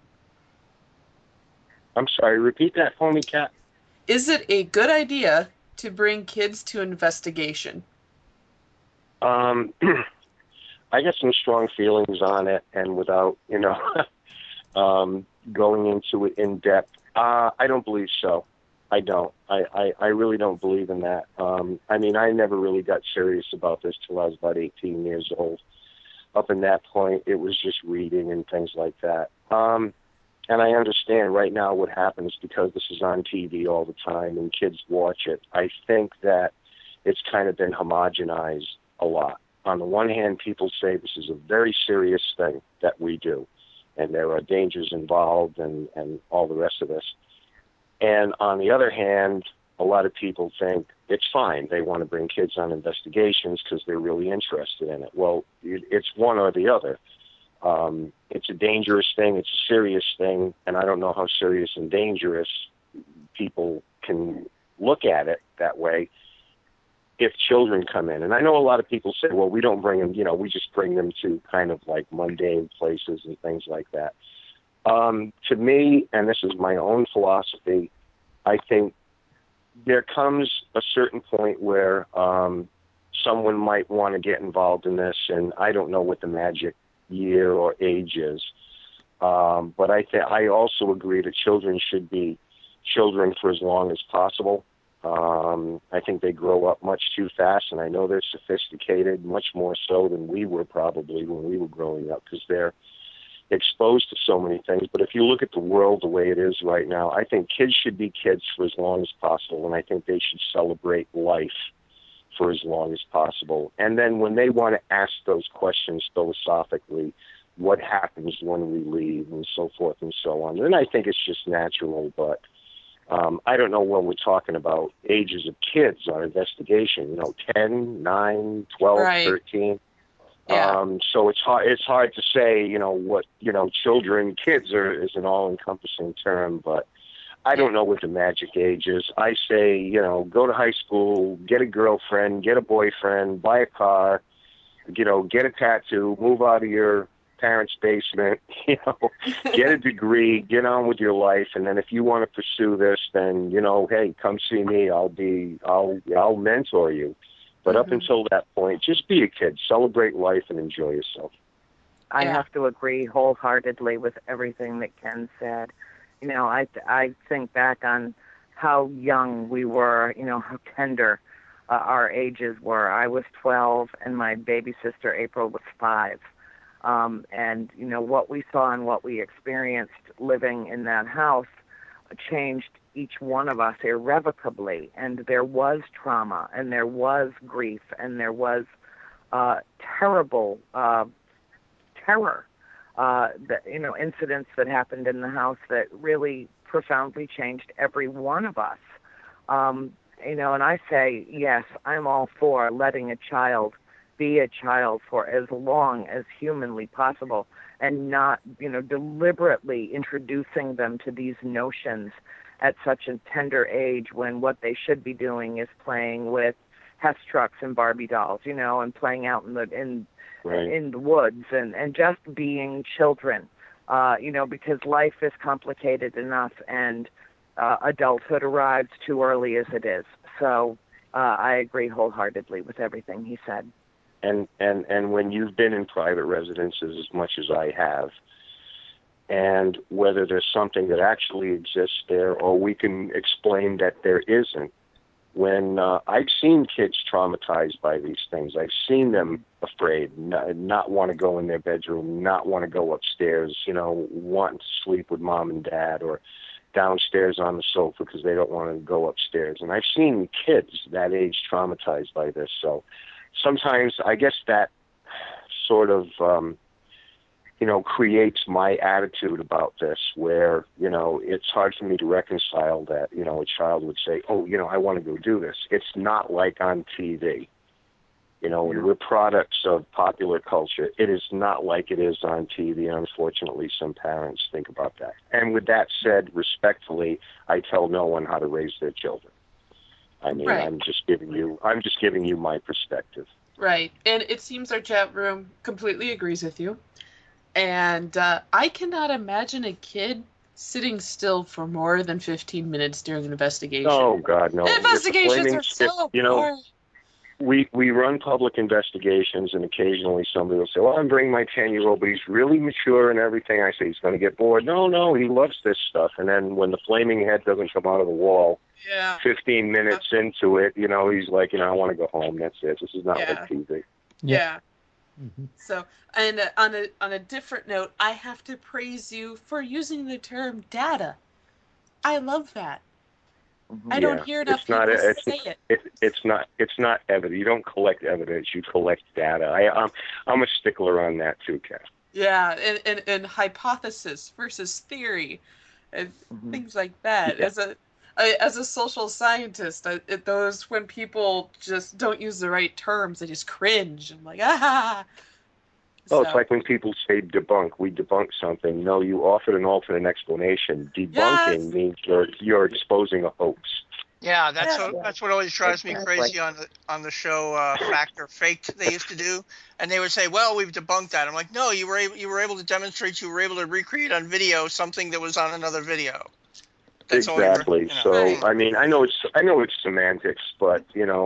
I'm sorry, repeat that for me, Kat. Is it a good idea to bring kids to investigation? I got some strong feelings on it, and without, going into it in depth, I don't believe so. I don't. I really don't believe in that. I never really got serious about this till I was about 18 years old. Up in that point, it was just reading and things like that. And I understand right now what happens because this is on TV all the time and kids watch it. I think that it's kind of been homogenized a lot. On the one hand, people say this is a very serious thing that we do, and there are dangers involved and all the rest of this. And on the other hand, a lot of people think it's fine. They want to bring kids on investigations because they're really interested in it. Well, it's one or the other. It's a dangerous thing. It's a serious thing. And I don't know how serious and dangerous people can look at it that way if children come in. And I know a lot of people say, well, we don't bring them, we just bring them to kind of like mundane places and things like that. To me, and this is my own philosophy, I think there comes a certain point where someone might want to get involved in this, and I don't know what the magic year or age is. But I also agree that children should be children for as long as possible. I think they grow up much too fast, and I know they're sophisticated, much more so than we were probably when we were growing up, because they're exposed to so many things. But if you look at the world the way it is right now, I think kids should be kids for as long as possible, and I think they should celebrate life for as long as possible. And then when they want to ask those questions philosophically, what happens when we leave and so forth and so on. And I think it's just natural, but I don't know when we're talking about ages of kids on investigation, 10, 9, 12, Right. 13. Yeah. So it's hard to say, what, children, kids is an all-encompassing term, but I don't know what the magic age is. I say, go to high school, get a girlfriend, get a boyfriend, buy a car, get a tattoo, move out of your parents' basement, get a degree, get on with your life, and then if you want to pursue this, then hey, come see me. I'll mentor you. But up until that point, just be a kid, celebrate life, and enjoy yourself. I have to agree wholeheartedly with everything that Ken said. I think back on how young we were, how tender our ages were. I was 12, and my baby sister April was 5. And what we saw and what we experienced living in that house changed each one of us irrevocably. And there was trauma, and there was grief, and there was terrible terror. Incidents that happened in the house that really profoundly changed every one of us. And I say, yes, I'm all for letting a child be a child for as long as humanly possible, and not, deliberately introducing them to these notions at such a tender age, when what they should be doing is playing with Hess trucks and Barbie dolls, and playing out in the woods and just being children, because life is complicated enough, and adulthood arrives too early as it is. So I agree wholeheartedly with everything he said. And when you've been in private residences as much as I have, and whether there's something that actually exists there, or we can explain that there isn't, when I've seen kids traumatized by these things, I've seen them afraid, not want to go in their bedroom, not want to go upstairs, wanting to sleep with mom and dad, or downstairs on the sofa because they don't want to go upstairs. And I've seen kids that age traumatized by this. So sometimes I guess that sort of, creates my attitude about this, where, it's hard for me to reconcile that, a child would say, oh, I want to go do this. It's not like on TV. When we're products of popular culture, it is not like it is on TV. Unfortunately, some parents think about that. And with that said, respectfully, I tell no one how to raise their children. I mean, Right. I'm just giving you my perspective. Right. And it seems our chat room completely agrees with you. And I cannot imagine a kid sitting still for more than 15 minutes during an investigation. Oh God, no! Investigations are so boring. We run public investigations, and occasionally somebody will say, well, I'm bringing my 10-year-old, but he's really mature and everything. I say, he's going to get bored. No, he loves this stuff. And then when the flaming head doesn't come out of the wall, 15 minutes into it, he's like, I want to go home. That's it. This is not like TV. Yeah. So, and on a different note, I have to praise you for using the term data. I love that. I don't hear enough people say it. It's not evidence. You don't collect evidence. You collect data. I'm a stickler on that too, Kat. Yeah, and hypothesis versus theory, and things like that. Yeah. As a social scientist, when people just don't use the right terms, I just cringe. I'm like, ah. Oh, it's like when people say debunk. We debunk something. No, you offered an alternate explanation. Debunking means you're exposing a hoax. Yeah, that's what always drives me crazy on the show Fact or Faked they used to do, and they would say, "Well, we've debunked that." I'm like, "No, you were able to demonstrate, you were able to recreate on video something that was on another video." That's exactly. So I mean, I know it's semantics, but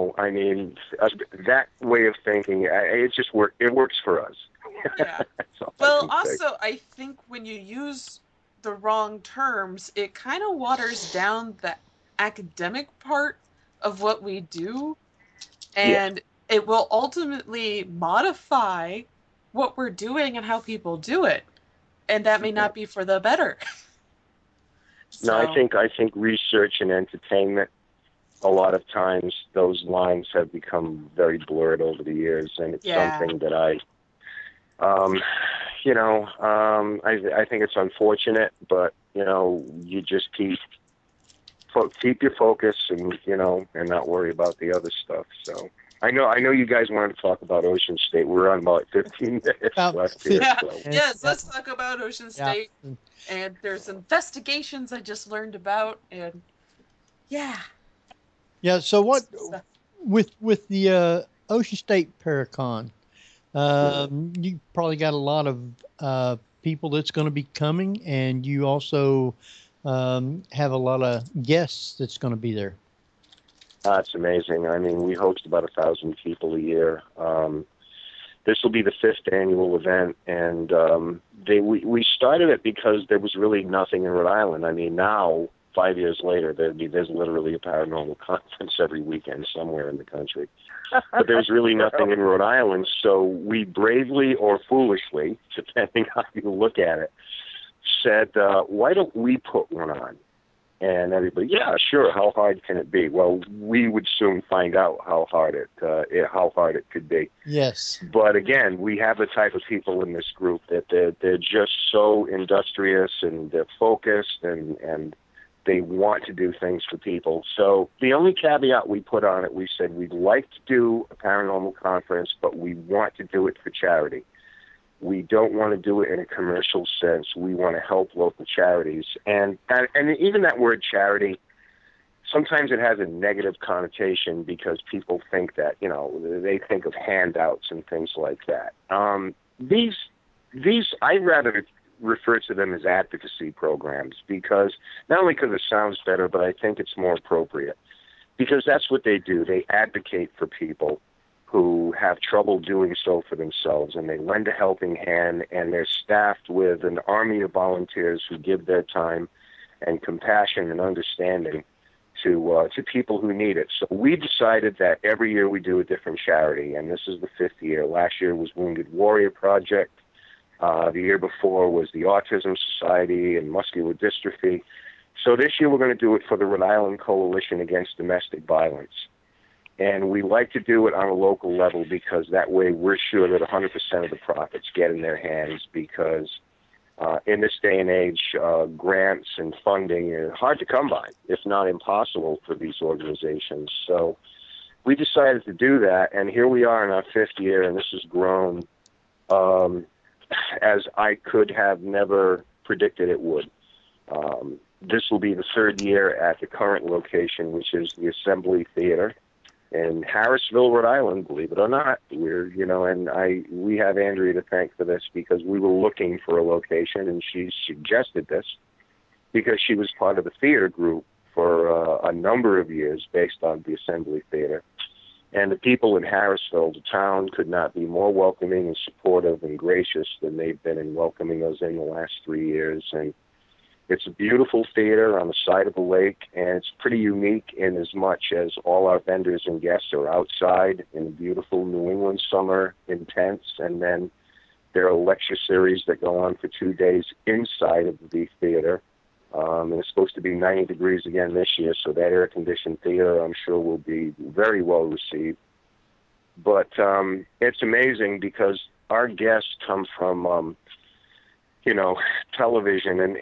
that way of thinking, it just works. It works for us. Yeah. Well, also, I think when you use the wrong terms, it kind of waters down the academic part of what we do, and it will ultimately modify what we're doing and how people do it, and that may not be for the better. No, I think research and entertainment, a lot of times those lines have become very blurred over the years, and it's something that I think it's unfortunate, but you just keep your focus and and not worry about the other stuff. So I know you guys wanted to talk about Ocean State. We're on about 15 minutes left here. Yeah. So. Yes, let's talk about Ocean State. And there's investigations I just learned about, and yeah. Yeah. So what with the Ocean State Paracon? You probably got a lot of people that's going to be coming, and you also have a lot of guests that's going to be there. It's amazing. I mean, we host about 1,000 people a year. This will be the 5th annual event, and we started it because there was really nothing in Rhode Island. I mean, now, 5 years later, there's literally a paranormal conference every weekend somewhere in the country. But there's really nothing in Rhode Island, so we bravely or foolishly, depending how you look at it, said, why don't we put one on? And everybody, yeah, sure, how hard can it be? Well, we would soon find out how hard it could be. Yes. But again, we have the type of people in this group that they're just so industrious and they're focused and they want to do things for people. So the only caveat we put on it, we said we'd like to do a paranormal conference, but we want to do it for charity. We don't want to do it in a commercial sense. We want to help local charities. And even that word charity, sometimes it has a negative connotation because people think that, they think of handouts and things like that. These I'd rather refer to them as advocacy programs because not only because it sounds better, but I think it's more appropriate because that's what they do. They advocate for people who have trouble doing so for themselves, and they lend a helping hand, and they're staffed with an army of volunteers who give their time and compassion and understanding to people who need it. So we decided that every year we do a different charity, and this is the 5th year. Last year was Wounded Warrior Project. The year before was the Autism Society and Muscular Dystrophy. So this year we're going to do it for the Rhode Island Coalition Against Domestic Violence. And we like to do it on a local level because that way we're sure that 100% of the profits get in their hands because in this day and age, grants and funding are hard to come by, if not impossible for these organizations. So we decided to do that, and here we are in our 5th year, and this has grown as I could have never predicted it would. This will be the 3rd year at the current location, which is the Assembly Theater in Harrisville, Rhode Island, believe it or not. We have Andrea to thank for this because we were looking for a location, and she suggested this because she was part of the theater group for a number of years based on the Assembly Theater. And the people in Harrisville, the town, could not be more welcoming and supportive and gracious than they've been in welcoming us in the last 3 years. And it's a beautiful theater on the side of a lake, and it's pretty unique in as much as all our vendors and guests are outside in a beautiful New England summer in tents, and then there are lecture series that go on for 2 days inside of the theater. And it's supposed to be 90 degrees again this year, so that air-conditioned theater, I'm sure, will be very well received. But it's amazing because our guests come from, television, and,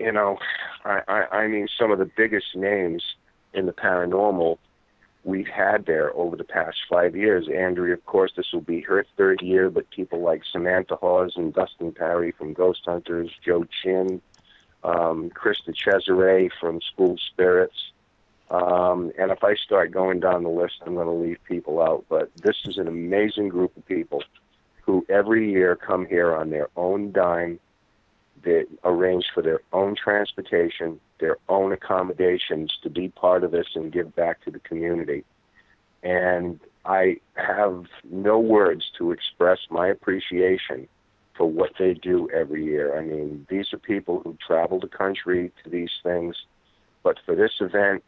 I mean, some of the biggest names in the paranormal we've had there over the past 5 years. Andrea, of course, this will be her 3rd year, but people like Samantha Hawes and Dustin Parry from Ghost Hunters, Joe Chin, Krista Cesare from School Spirits. And if I start going down the list, I'm going to leave people out. But this is an amazing group of people who every year come here on their own dime. They arrange for their own transportation, their own accommodations to be part of this and give back to the community. And I have no words to express my appreciation for what they do every year. I mean, these are people who travel the country to these things, but for this event,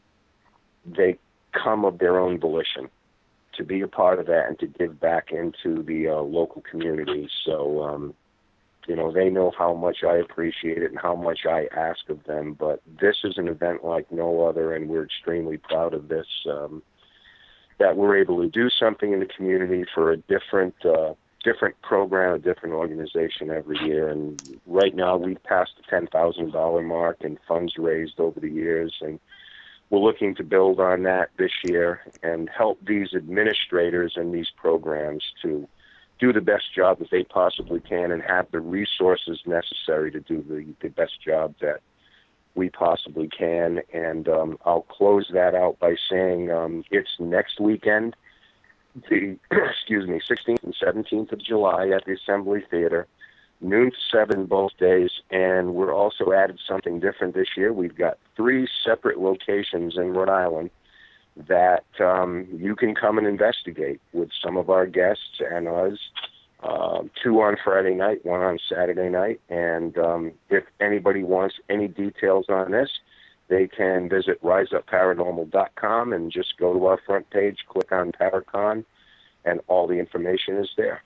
they come of their own volition to be a part of that and to give back into the local community. So, they know how much I appreciate it and how much I ask of them, but this is an event like no other, and we're extremely proud of this, that we're able to do something in the community for a different different program, a different organization every year. And right now we've passed the $10,000 mark in funds raised over the years, and we're looking to build on that this year and help these administrators in these programs to do the best job that they possibly can and have the resources necessary to do the best job that we possibly can. And I'll close that out by saying it's next weekend, the 16th and 17th of July at the Assembly Theater, noon to 7 both days. And we're also added something different this year. We've got 3 separate locations in Rhode Island that you can come and investigate with some of our guests and us. 2 on Friday night, 1 on Saturday night. And if anybody wants any details on this, they can visit riseupparanormal.com and just go to our front page, click on Paracon, and all the information is there.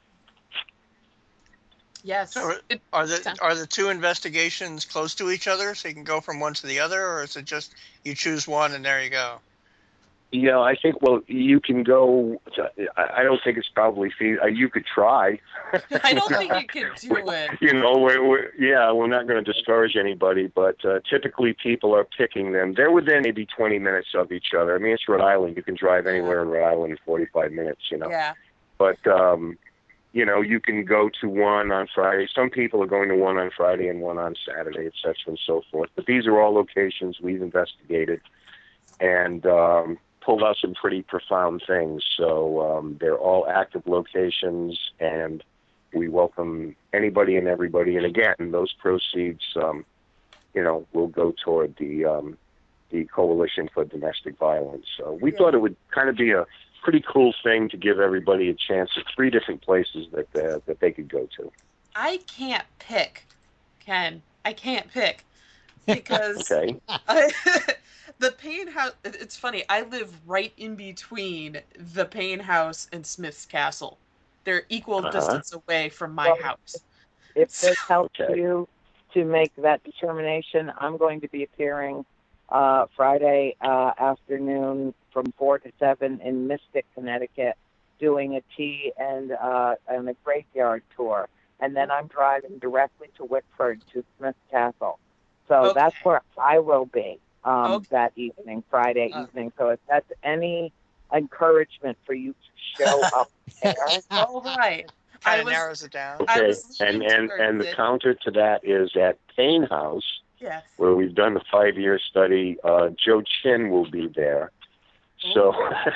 Yes. So are the 2 investigations close to each other, so you can go from one to the other, or is it just you choose one and there you go? Yeah, I think, well, you can go, I don't think it's probably feasible. You could try. I don't think you could do it. You know, we're not going to discourage anybody, but typically people are picking them. They're within maybe 20 minutes of each other. I mean, it's Rhode Island. You can drive anywhere in Rhode Island in 45 minutes, you know. Yeah. But, you know, you can go to one on Friday. Some people are going to one on Friday and one on Saturday, et cetera, and so forth. But these are all locations we've investigated and pulled out some pretty profound things. So they're all active locations, and we welcome anybody and everybody. And again, those proceeds, you know, will go toward the Coalition for Domestic Violence. So we thought it would kind of be a pretty cool thing to give everybody a chance at 3 different places that they could go to. I can't pick, Ken. I can't pick because Okay. The Payne House, it's funny, I live right in between the Payne House and Smith's Castle. They're equal distance away from my house. If this helps you to make that determination, I'm going to be appearing Friday afternoon from 4 to 7 in Mystic, Connecticut, doing a tea and a graveyard tour. And then I'm driving directly to Whitford to Smith's Castle. So that's where I will be. That evening, Friday evening. So if that's any encouragement for you to show up there. All right. Kind of narrows it down. Okay, and the counter to that is at Payne House, where we've done the 5-year study. Joe Chin will be there. So,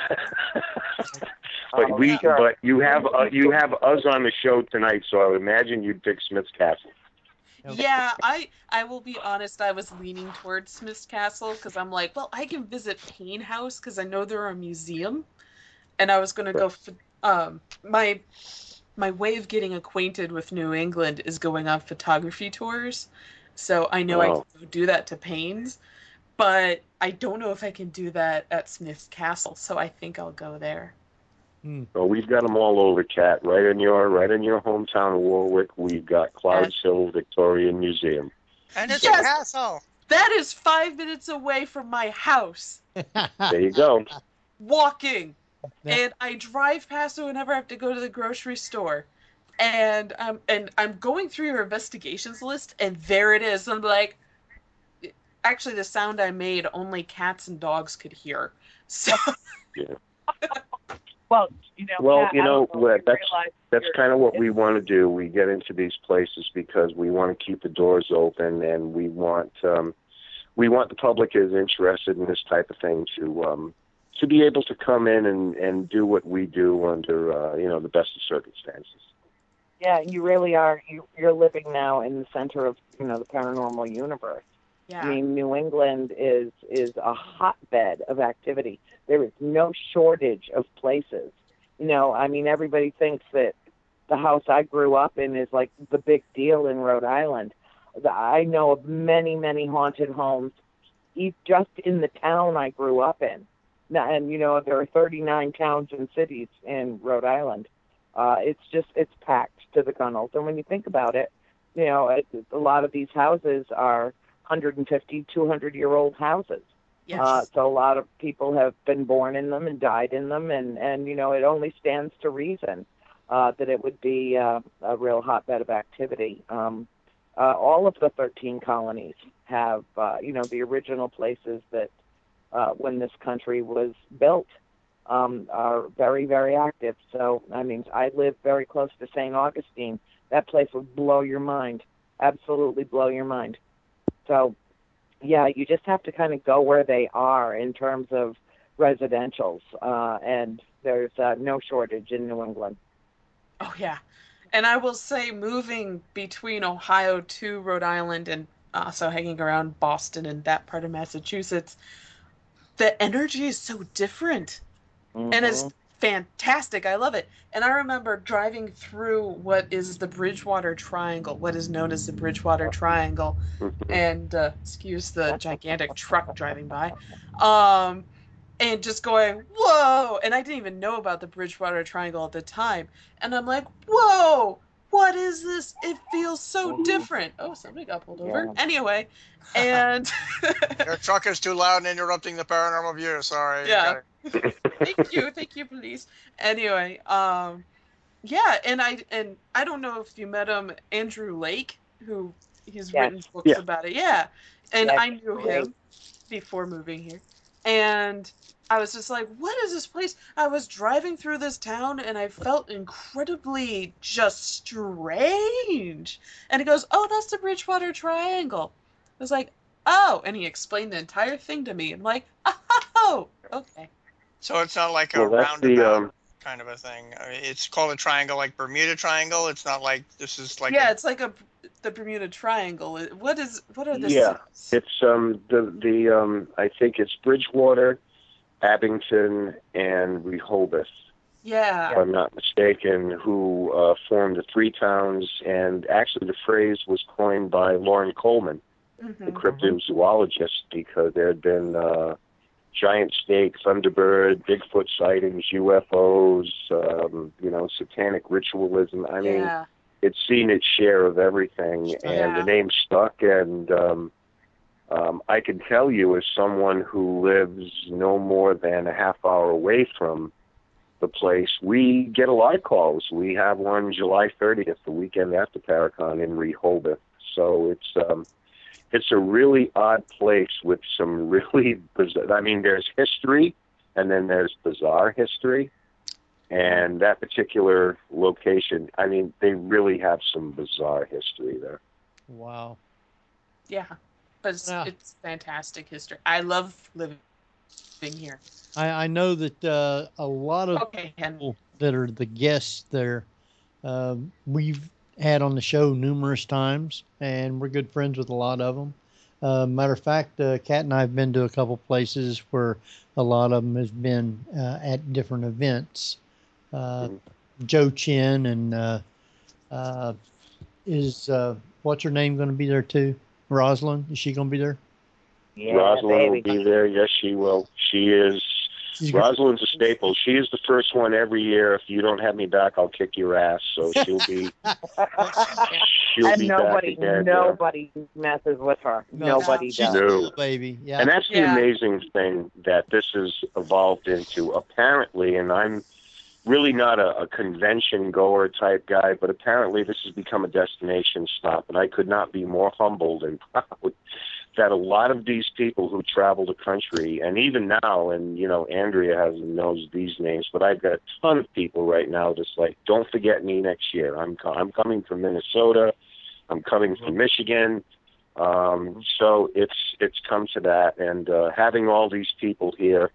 but you have us on the show tonight, so I would imagine you'd pick Smith's Castle. Yeah, I will be honest, I was leaning towards Smith's Castle because I'm like, well, I can visit Payne House because I know they're a museum, and I was going to go for, my way of getting acquainted with New England is going on photography tours, so I know I can go do that to Payne's, but I don't know if I can do that at Smith's Castle, so I think I'll go there. Well, we've got them all over, Kat. Right in your hometown of Warwick, we've got Clouds Hill Victorian Museum. And it's a castle. That is 5 minutes away from my house. There you go. Walking. And I drive past it whenever I have to go to the grocery store. And I'm going through your investigations list, and there it is. I'm like, actually, the sound I made, only cats and dogs could hear. So. Yeah. Well, that's kind of what we want to do. We get into these places because we want to keep the doors open, and we want the public is interested in this type of thing to be able to come in and do what we do under the best of circumstances. Yeah, you really are. You're living now in the center of the paranormal universe. Yeah. I mean, New England is a hotbed of activity. There is no shortage of places. I mean, everybody thinks that the house I grew up in is like the big deal in Rhode Island. I know of many, many haunted homes just in the town I grew up in. And, there are 39 towns and cities in Rhode Island. It's packed to the gunnels. And when you think about it, a lot of these houses are 150, 200-year-old houses. Yes. So a lot of people have been born in them and died in them, and it only stands to reason that it would be a real hotbed of activity. All of the 13 colonies have, the original places that when this country was built are very, very active. So, I mean, I live very close to St. Augustine. That place would blow your mind, absolutely blow your mind. So, yeah, you just have to kind of go where they are in terms of residentials, and there's no shortage in New England. Oh, yeah. And I will say, moving between Ohio to Rhode Island and also hanging around Boston and that part of Massachusetts, the energy is so different. Mm-hmm. And it's fantastic. I love it. And I remember driving through what is the Bridgewater Triangle, what is known as the Bridgewater Triangle, and excuse the gigantic truck driving by, and just going, whoa! And I didn't even know about the Bridgewater Triangle at the time. And I'm like, whoa! What is this? It feels so different. Oh, somebody got pulled over. Yeah. Anyway, and Your truck is too loud and interrupting the paranormal view. Sorry. yeah. Thank you, police. Anyway, yeah, and I don't know if you met him, Andrew Lake, who he's written books about it. Yeah, and I knew him before moving here, and I was just like, what is this place? I was driving through this town and I felt incredibly just strange. And he goes, oh, that's the Bridgewater Triangle. I was like, oh, and he explained the entire thing to me. I'm like, oh, okay. So it's not like a roundabout kind of a thing. I mean, it's called a triangle, like Bermuda Triangle. It's not like this is like it's like the Bermuda Triangle. What are the Yeah, it's I think it's Bridgewater, Abington, and Rehoboth. Yeah. If I'm not mistaken, who formed the three towns, and actually the phrase was coined by Lauren Coleman, the cryptozoologist, because there had been giant snakes, Thunderbird, Bigfoot sightings, UFOs, satanic ritualism. I mean, it's seen its share of everything, and the name stuck. And I can tell you, as someone who lives no more than a half hour away from the place, we get a lot of calls. We have one July 30th, the weekend after Paracon in Rehoboth. So it's a really odd place with some really bizarre, I mean, there's history, and then there's bizarre history. And that particular location, I mean, they really have some bizarre history there. Wow. Yeah, but it's fantastic history. I love living here. I know that a lot of people that are the guests there, we've had on the show numerous times, and we're good friends with a lot of them. Matter of fact, Kat and I have been to a couple places where a lot of them have been at different events. Joe Chin and what's her name going to be there too? Rosalind, is she going to be there? Yeah, Rosalind will be there. Yes, she will. She is. Rosalind's a staple. She is the first one every year. If you don't have me back, I'll kick your ass. So she'll be. Nobody back again. Nobody messes with her. Nobody does. No, baby. Yeah. And that's the amazing thing that this has evolved into. Apparently, and I'm really not a convention goer type guy, but apparently this has become a destination stop, and I could not be more humbled and proud that a lot of these people who travel the country, and even now, and Andrea knows these names, but I've got a ton of people right now just like, don't forget me next year. I'm coming from Minnesota, I'm coming from Michigan, so it's come to that, and having all these people here,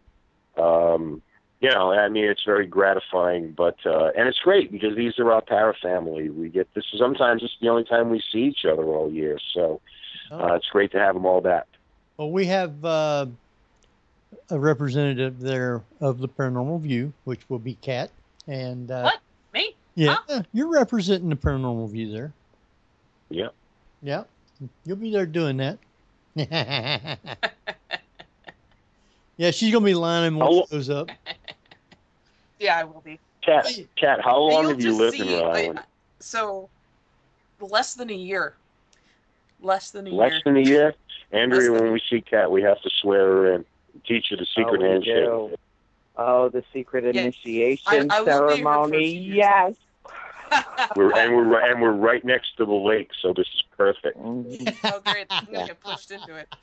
I mean, it's very gratifying, but and it's great because these are our para family. We get this. Sometimes it's the only time we see each other all year, so it's great to have them all back. Well, we have a representative there of the Paranormal View, which will be Kat. And what? Me? Yeah, you're representing the Paranormal View there. Yeah. Yeah, you'll be there doing that. Yeah, she's gonna be lining one of those up. Yeah, I will be. Kat, how long have you lived in Rhode Island? So, less than a year. Less than a year? Andrea, when we see Kat, we have to swear her in, teach her the secret handshake. Oh, the secret initiation ceremony. Yes. we're right next to the lake, so this is perfect. Oh, great! I'm gonna get pushed into it.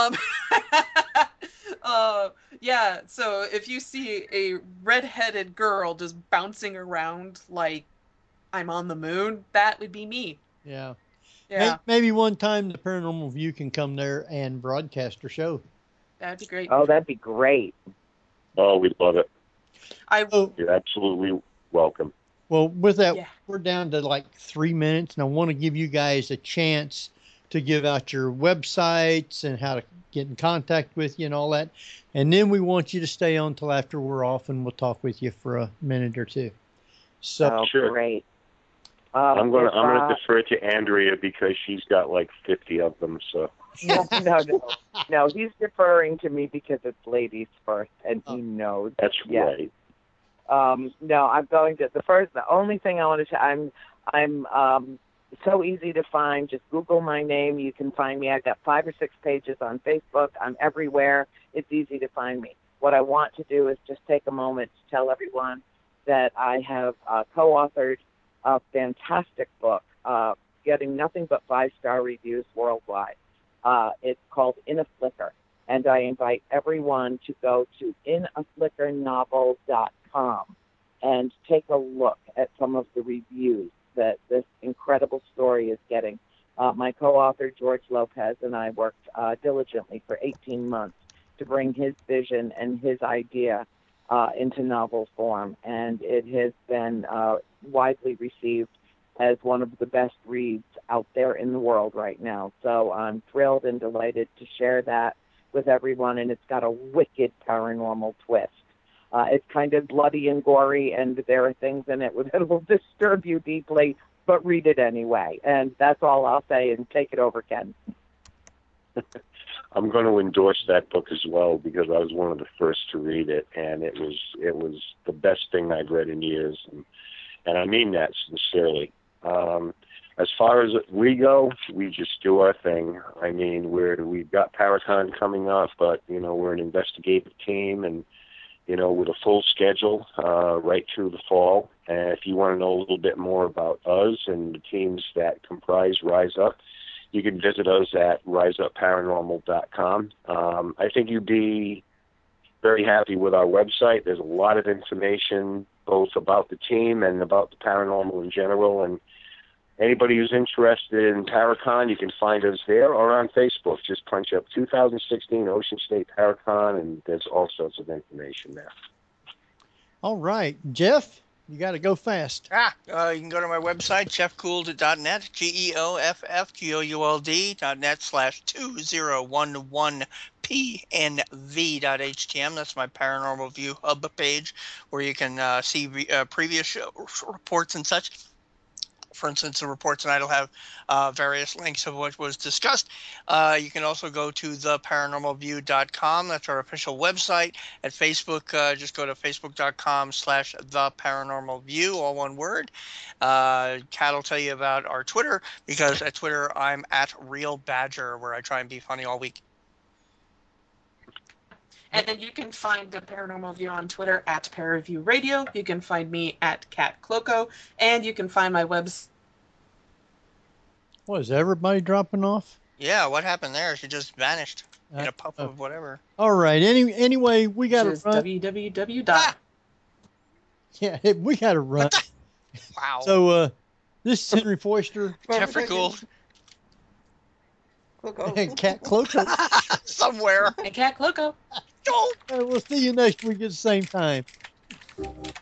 Yeah. So if you see a red-headed girl just bouncing around like I'm on the moon, that would be me. Yeah. Yeah. Maybe one time the Paranormal View can come there and broadcast her show. That'd be great. Oh, that'd be great. Oh, we'd love it. Oh, You're absolutely welcome. well, with that, we're down to like 3 minutes, and I want to give you guys a chance to give out your websites and how to get in contact with you and all that. And then we want you to stay on till after we're off, and we'll talk with you for a minute or two. So Sure. Great. I'm gonna defer to Andrea because she's got like 50 of them. So No. He's deferring to me because it's ladies first, and he knows. That's right. No, I'm going to the only thing I want to say. I'm so easy to find. Just Google my name. You can find me. I've got 5 or 6 pages on Facebook. I'm everywhere. It's easy to find me. What I want to do is just take a moment to tell everyone that I have co-authored a fantastic book, getting nothing but 5-star reviews worldwide. It's called In a Flicker, and I invite everyone to go to inaflickernovel.com and take a look at some of the reviews that this incredible story is getting. My co-author, George Lopez, and I worked diligently for 18 months to bring his vision and his idea into novel form, and it has been widely received as one of the best reads out there in the world right now. So I'm thrilled and delighted to share that with everyone, and it's got a wicked paranormal twist. It's kind of bloody and gory, and there are things in it that will disturb you deeply, but read it anyway. And that's all I'll say, and take it over, Ken. I'm going to endorse that book as well because I was one of the first to read it, and it was the best thing I've read in years, and I mean that sincerely. As far as we go, we just do our thing. I mean, we've got Paracon coming up, but we're an investigative team, and with a full schedule right through the fall. And if you want to know a little bit more about us and the teams that comprise Rise Up, you can visit us at riseupparanormal.com. I think you'd be very happy with our website. There's a lot of information both about the team and about the paranormal in general. And anybody who's interested in Paracon, you can find us there or on Facebook. Just punch up 2016 Ocean State Paracon, and there's all sorts of information there. All right, Jeff, you got to go fast. You can go to my website, jeffgould.net, GEOFF.net/2011PNV.htm. That's my Paranormal View Hub page where you can see previous show reports and such. For instance, the report tonight will have various links of what was discussed. You can also go to theparanormalview.com. That's our official website. At Facebook, just go to facebook.com/theparanormalview, all one word. Kat will tell you about our Twitter, because at Twitter, I'm at Real Badger, where I try and be funny all week. And then you can find the Paranormal View on Twitter at Paraview Radio. You can find me at Kat Cloco, and you can find my webs. What, is everybody dropping off? Yeah, what happened there? She just vanished in a puff of whatever. All right. Anyway, we got to run. www. Yeah, we got to run. Wow. So this is Henry Foister. Jeffrey Gould. And Kat Cloco. Somewhere. And Kat Cloco. We'll see you next week at the same time.